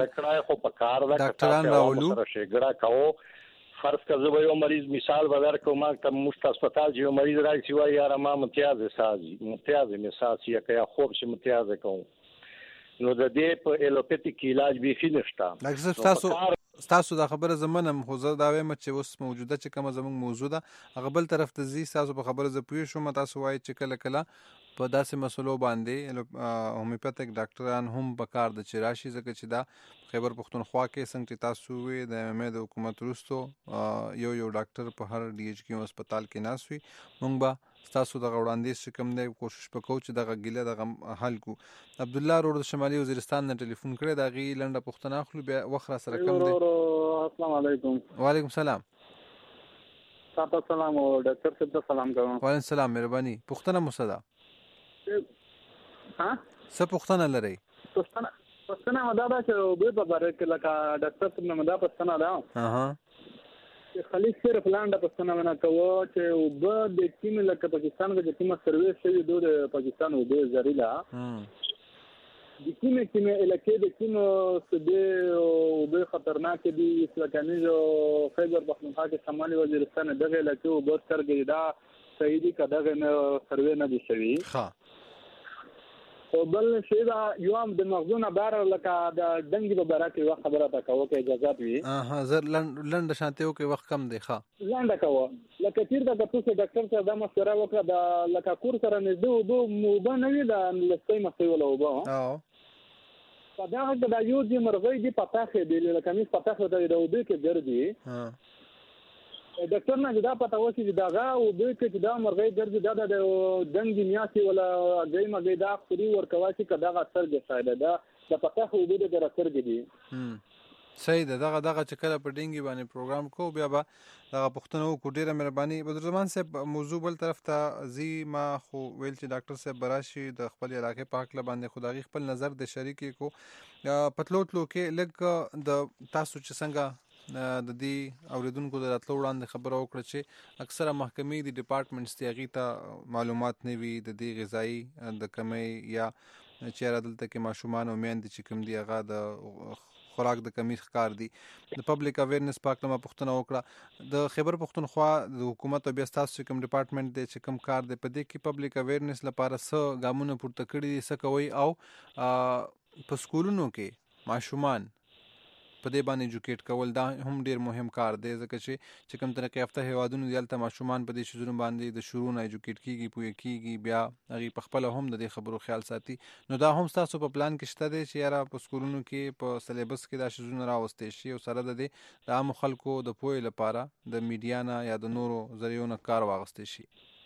ډاکټران راولو شګړه کوو. فرض کړه زه یو مریض مثال بدر کوم ته مشت هسپتال چې یو مریض راځي وای یاره ما متیاز مساج یا کیا خوب چې متیاز کوم نو د دې په ایلوپیتیک علاج به فینشتا. تاسو دا خبره زمونم خو زه دا وایم چې اوس موجوده چې کومه زموږ موضوع ده هغه بل طرف ته زی تاسو په خبره زه پوه شوم. تاسو وایي چې کله په داسې مسلو باندې هومیوپیتیک ډاکټران هم په کار د چې راشي ځکه چې دا خیبر پښتونخوا کې څنګه تاسو وي د MMA د حکومت وروسته یو ډاکټر په هر DH کې هسپتال کې ناس وي. مونږ به تاسو د وړاندیز کوم دی کوشش وکړو چې دغه ګیله دغه حل کو. عبد الله روړ د شمالي وزیرستان نه ټلیفون کړی دا غي لنډه پښتنه اخلو بیا وخت را سره کوم دی. السلام علیکم. وعلیکم السلام. تاسو سلام او ډاکټر صاحب ته سلام کوم. وعلیکم السلام مهرباني. پښتنه مصدا څه پښتنه لري؟ پښتنه مدا دا چې به په باره کې لکه ډاکټر صاحب نه مدا پښتنه دا چې خالي صرف لاندې پښتنه ونه کوو چې به د ټیم لکه پاکستان کې چې کومه سروې شوی د پاکستان او د زریلا د کومه علاقې د کومه سده او به خطرناک دي اسلامي او خیبر پختونخوا کې شمالي وزیرستان دغه علاقې او به ترګي دا صحیح دي کداغه سروې نه دي شوی او بل شی دا یو هم د مغزونه بار لکه د دنګي په باره کې وخت خبره تا کوو کې اجازه وي زر لنډ شانتیو کې وخت کم دی لنډه کوو لکه تیر دا تاسو ډاکټر صاحب دا مشوره وکړه د لکه کور سره نږدې وبو موبه نه وي د لستې مخې ولا وبو په دا د یو دي مرغۍ دی پتاخه دی لکه مې پتاخه د وبو کې ګرځي ډاکټر نه دا پته وسی چې داغه او به چې دا مرغۍ ګرځي دا د دنګي میاسي ولا ګیمه دا خوري ورکوا چې کداغه اثر دی فائدہ دا د پتاخه او به د اثر دی صحیح ده دغه چې کله په ډینګي باندې پروګرام کو بیا به دغه پښتنو کو ډیره مهرباني بدرزمان صاحب موضوع بل طرف ته زی ما خو ویل چې ډاکټر صاحب براشي د خپل علاقې پاک ل باندې خدای خپل نظر د شریکي کو پتلوټلو کې لګ د تاسو چې څنګه د دې اوریدونکو د راتلو وړاندې خبره وکړه چې اکثره محکمې د ډپارټمنټس دی هغې ته معلومات نه وي د دې غذایي د کمی یا چیرې دلته کې ماشومان او میندې چې کوم دي هغه د خوراک د کمی ښکار دي د پبلک اویرنس پاکلمه پښتنه وکړه د خیبر پښتونخوا د حکومت او بیا ستاسو چې کوم ډپارټمنټ دی چې کوم کار دی په دې کې پبلک اویرنس لپاره څه ګامونه پورته کړي دي څه کوئ او په سکولونو کې ماشومان په دې باندې ایجوکیټ کول دا هم ډیر مهم کار دی ځکه چې کوم طریقې یافته هیوادونو دلته ماشومان په دې شیزونو باندې د شروع نه ایجوکیټ کیږي پوهه کیږي بیا هغه په خپل هم د دې خبرو خیال ساتي نو دا هم تاسو په پلان کې شته دی چې یاره په سکولونو کې په سلیبس کې دا شیزونه راوستي شي او سره د دې د عام خلکو د پوهې لپاره د میډیا نه یا د نورو ذریعو نه کار واغستې شي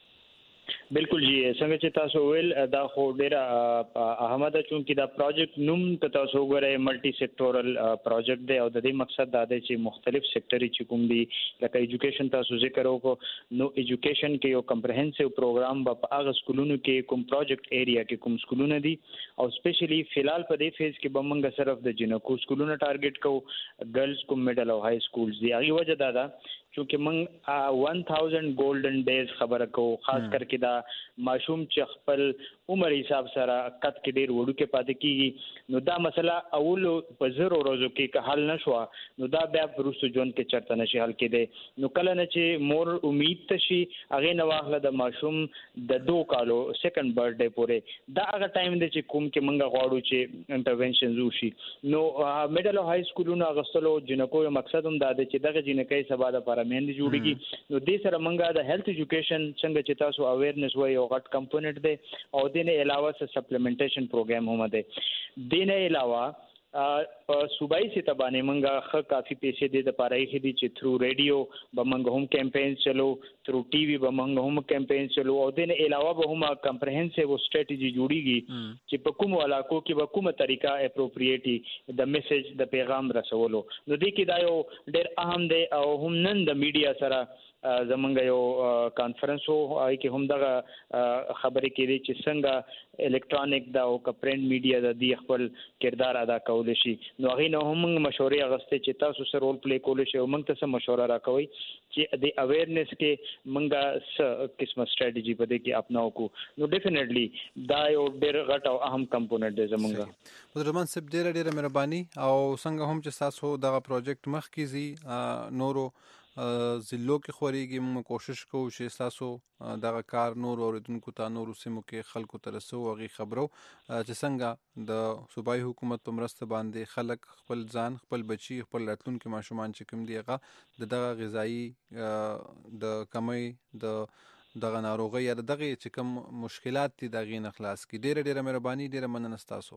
بالکل جی څنګه چې تاسو ویل دا خو ډیر احمد چونکی دا پروجیکټ نوم ته تاسو وګورئ ملټي سېکټورل پروجیکټ دی او د دې مقصد دا دی چې مختلف سېکټري چې کوم دي لکه ایجوکیشن تاسو ذکر وکړو نو ایجوکیشن کې یو کمپریهنسیو پروګرام په هغه سکولونو کې کوم پروجیکټ ایریا کې کوم سکولونه دي او سپیشلی فلحال په دې فیز کې به موږ صرف د جنکو سکولونو ټارګټ کوو ګرلز کوم میډل او های سکولز دي هغه وجه دا چونکه موږ 1000 ګولډن ډیز خبره کوو خاص کر کې دا ماشوم چې خپل عمر حساب سره کټ کې ډیر وړو کې پاتې کیږي نو دا مسله اول په 0 ورځو کې حل نشو نو دا بیا پروسو جون کې چرته نشي حل کېده نو کله نه چې مور امید تشي هغه نو واخله د ماشوم د 2 کالو سیکنډ برثډے پورې دا هغه ټایم دی چې کوم کې موږ غواړو چې انټرونشنز وشي نو میډل او های سکولونو غوښتلو جنکو یو مقصد هم دا دی چې دغه جنکې سبا د لپاره مهندې جوړیږي نو دې سره موږ د هیلث ایجوکیشن څنګه چې تاسو اویرنس وایي او غټ کمپوننت دی او دې نه علاوه سپلیمنټیشن پروګرام هم دی دې نه علاوه په صوبایي سطح باندې موږ خه کافي پیسې د لپاره یې دي چې تھرو ریډیو به موږ هم کمپاین چلو تھرو ټي وي به موږ هم کمپاین چلو او دې نه علاوه به هم کمپریهنسیو سټریټجی جوړیږي چې په کوم علاقو کې به کومه طریقه اپروپریټي د میسج د پیغام رسولو نو دې کې دا یو ډېر اهم دی او هم نن د میډیا سره زمونږ یو کانفرنس وو هغه کې هم دغه خبرې کېدې چې څنګه الکترونیک دا او پرنٹ میډیا د دې خپل کردار ادا کول شي نو هغه نو هم مشورې اغسته چې تاسو سره رول پلی کول شي او موږ ته مشوره راکوي چې د اویرنس کې موږ څه قسمه سټریټجی په دې کې اپناو کو نو ډیفینیټلی دا یو ډېر غټ او اهم کمپوننت دی زمونږ بدرمان صاحب ډېر مهرباني او څنګه هم چې تاسو دغه پروجیکټ مخ کې زی نورو ضلعو کې خوريږي موږ کوشش کوو چې تاسو دغه کار نور اوریدونکو ته نورو سیمو کې خلکو ته رسو هغې خبرو چې څنګه د صوبایي حکومت په مرسته باندې خلک خپل ځان خپل بچي خپل راتلونکي ماشومان چې کوم دي هغه دغه غذایي د کمی دغه ناروغۍ یا دغه چې کوم مشکلات دي دغه نه خلاص کی ډېر مهرباني ډېر مننه تاسو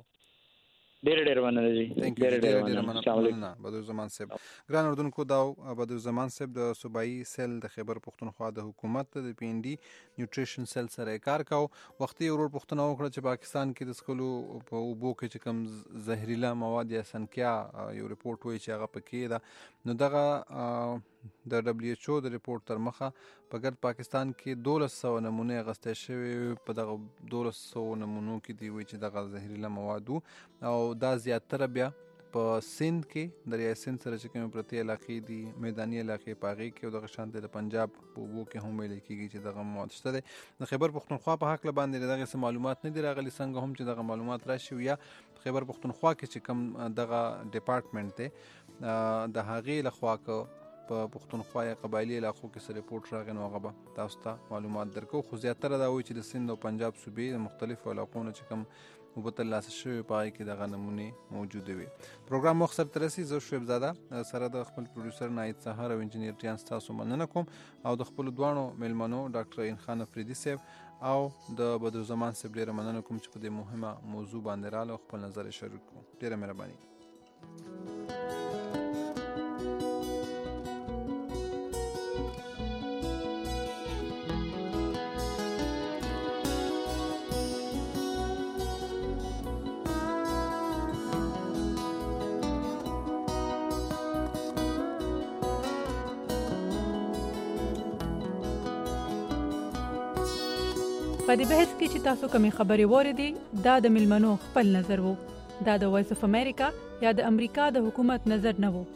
ډېر مننه جی ډېر مننه بدرزمان صاحب ګران اردوونکو دا بدرزمان صاحب د صوبایي سیل د خیبر پښتونخوا د حکومت د پی ان ډي نیوټریشن سیل سره کار کاو وختي ورور پښتنه وکړه چې پاکستان کې د سکولو په اوبو کې چې کوم زهريله مواد یا سنکیا یو ریپورت وایي چې هغه پکې ده نو دغه د دبليو ایچ او د ریپورت تر مخه په ګرد پاکستان کې 1200 نمونه اغستې شوی په دغه 1200 نمونو کې دی وی چې دغه زهريله مواد او دا زیاتره بیا په سند کې دریای سند سره چې کوم پرتی علاقې دي میداني علاقې پاغي کې او دغه شانته د پنجاب په وو کې هم ویل کېږي چې دغه مواد شته د خیبر پختونخوا په حق له باندې دغه معلومات نه دي راغلي څنګه هم چې دغه معلومات راشي یا خیبر پختونخوا کې چې کوم دغه ډپارټمنټ دی د هغې لخوا په پختونخوا یا قبایلی علاقو کې سره ریپورت راغی نو هغه به تاسو ته معلومات درکو خو زیاتره دا وایي چې د سند او پنجاب صوبې د مختلفو علاقو نه چې کوم وبتل لاس شوی پای کې دغه نمونه موجود وي پروګرام مختصر ترسي زو شعیب زاده سره د خپل پروډوسر نایت سهار او انجنیر ریان تاسو مننه کوم او د خپل دوانو ملمنو ډاکټر عین خان افریدي صاحب او د بدر زمان صاحب ډیره مننه کوم چې په دې مهمه موضوع باندې رااله خپل نظر شریک کوم ډیره مهرباني په دې بحث کې چې تاسو کومې خبرې واورېدې دا د ملمنو خپل نظر وو دا د وایس اف امریکا یا د امریکا د حکومت نظر نه وو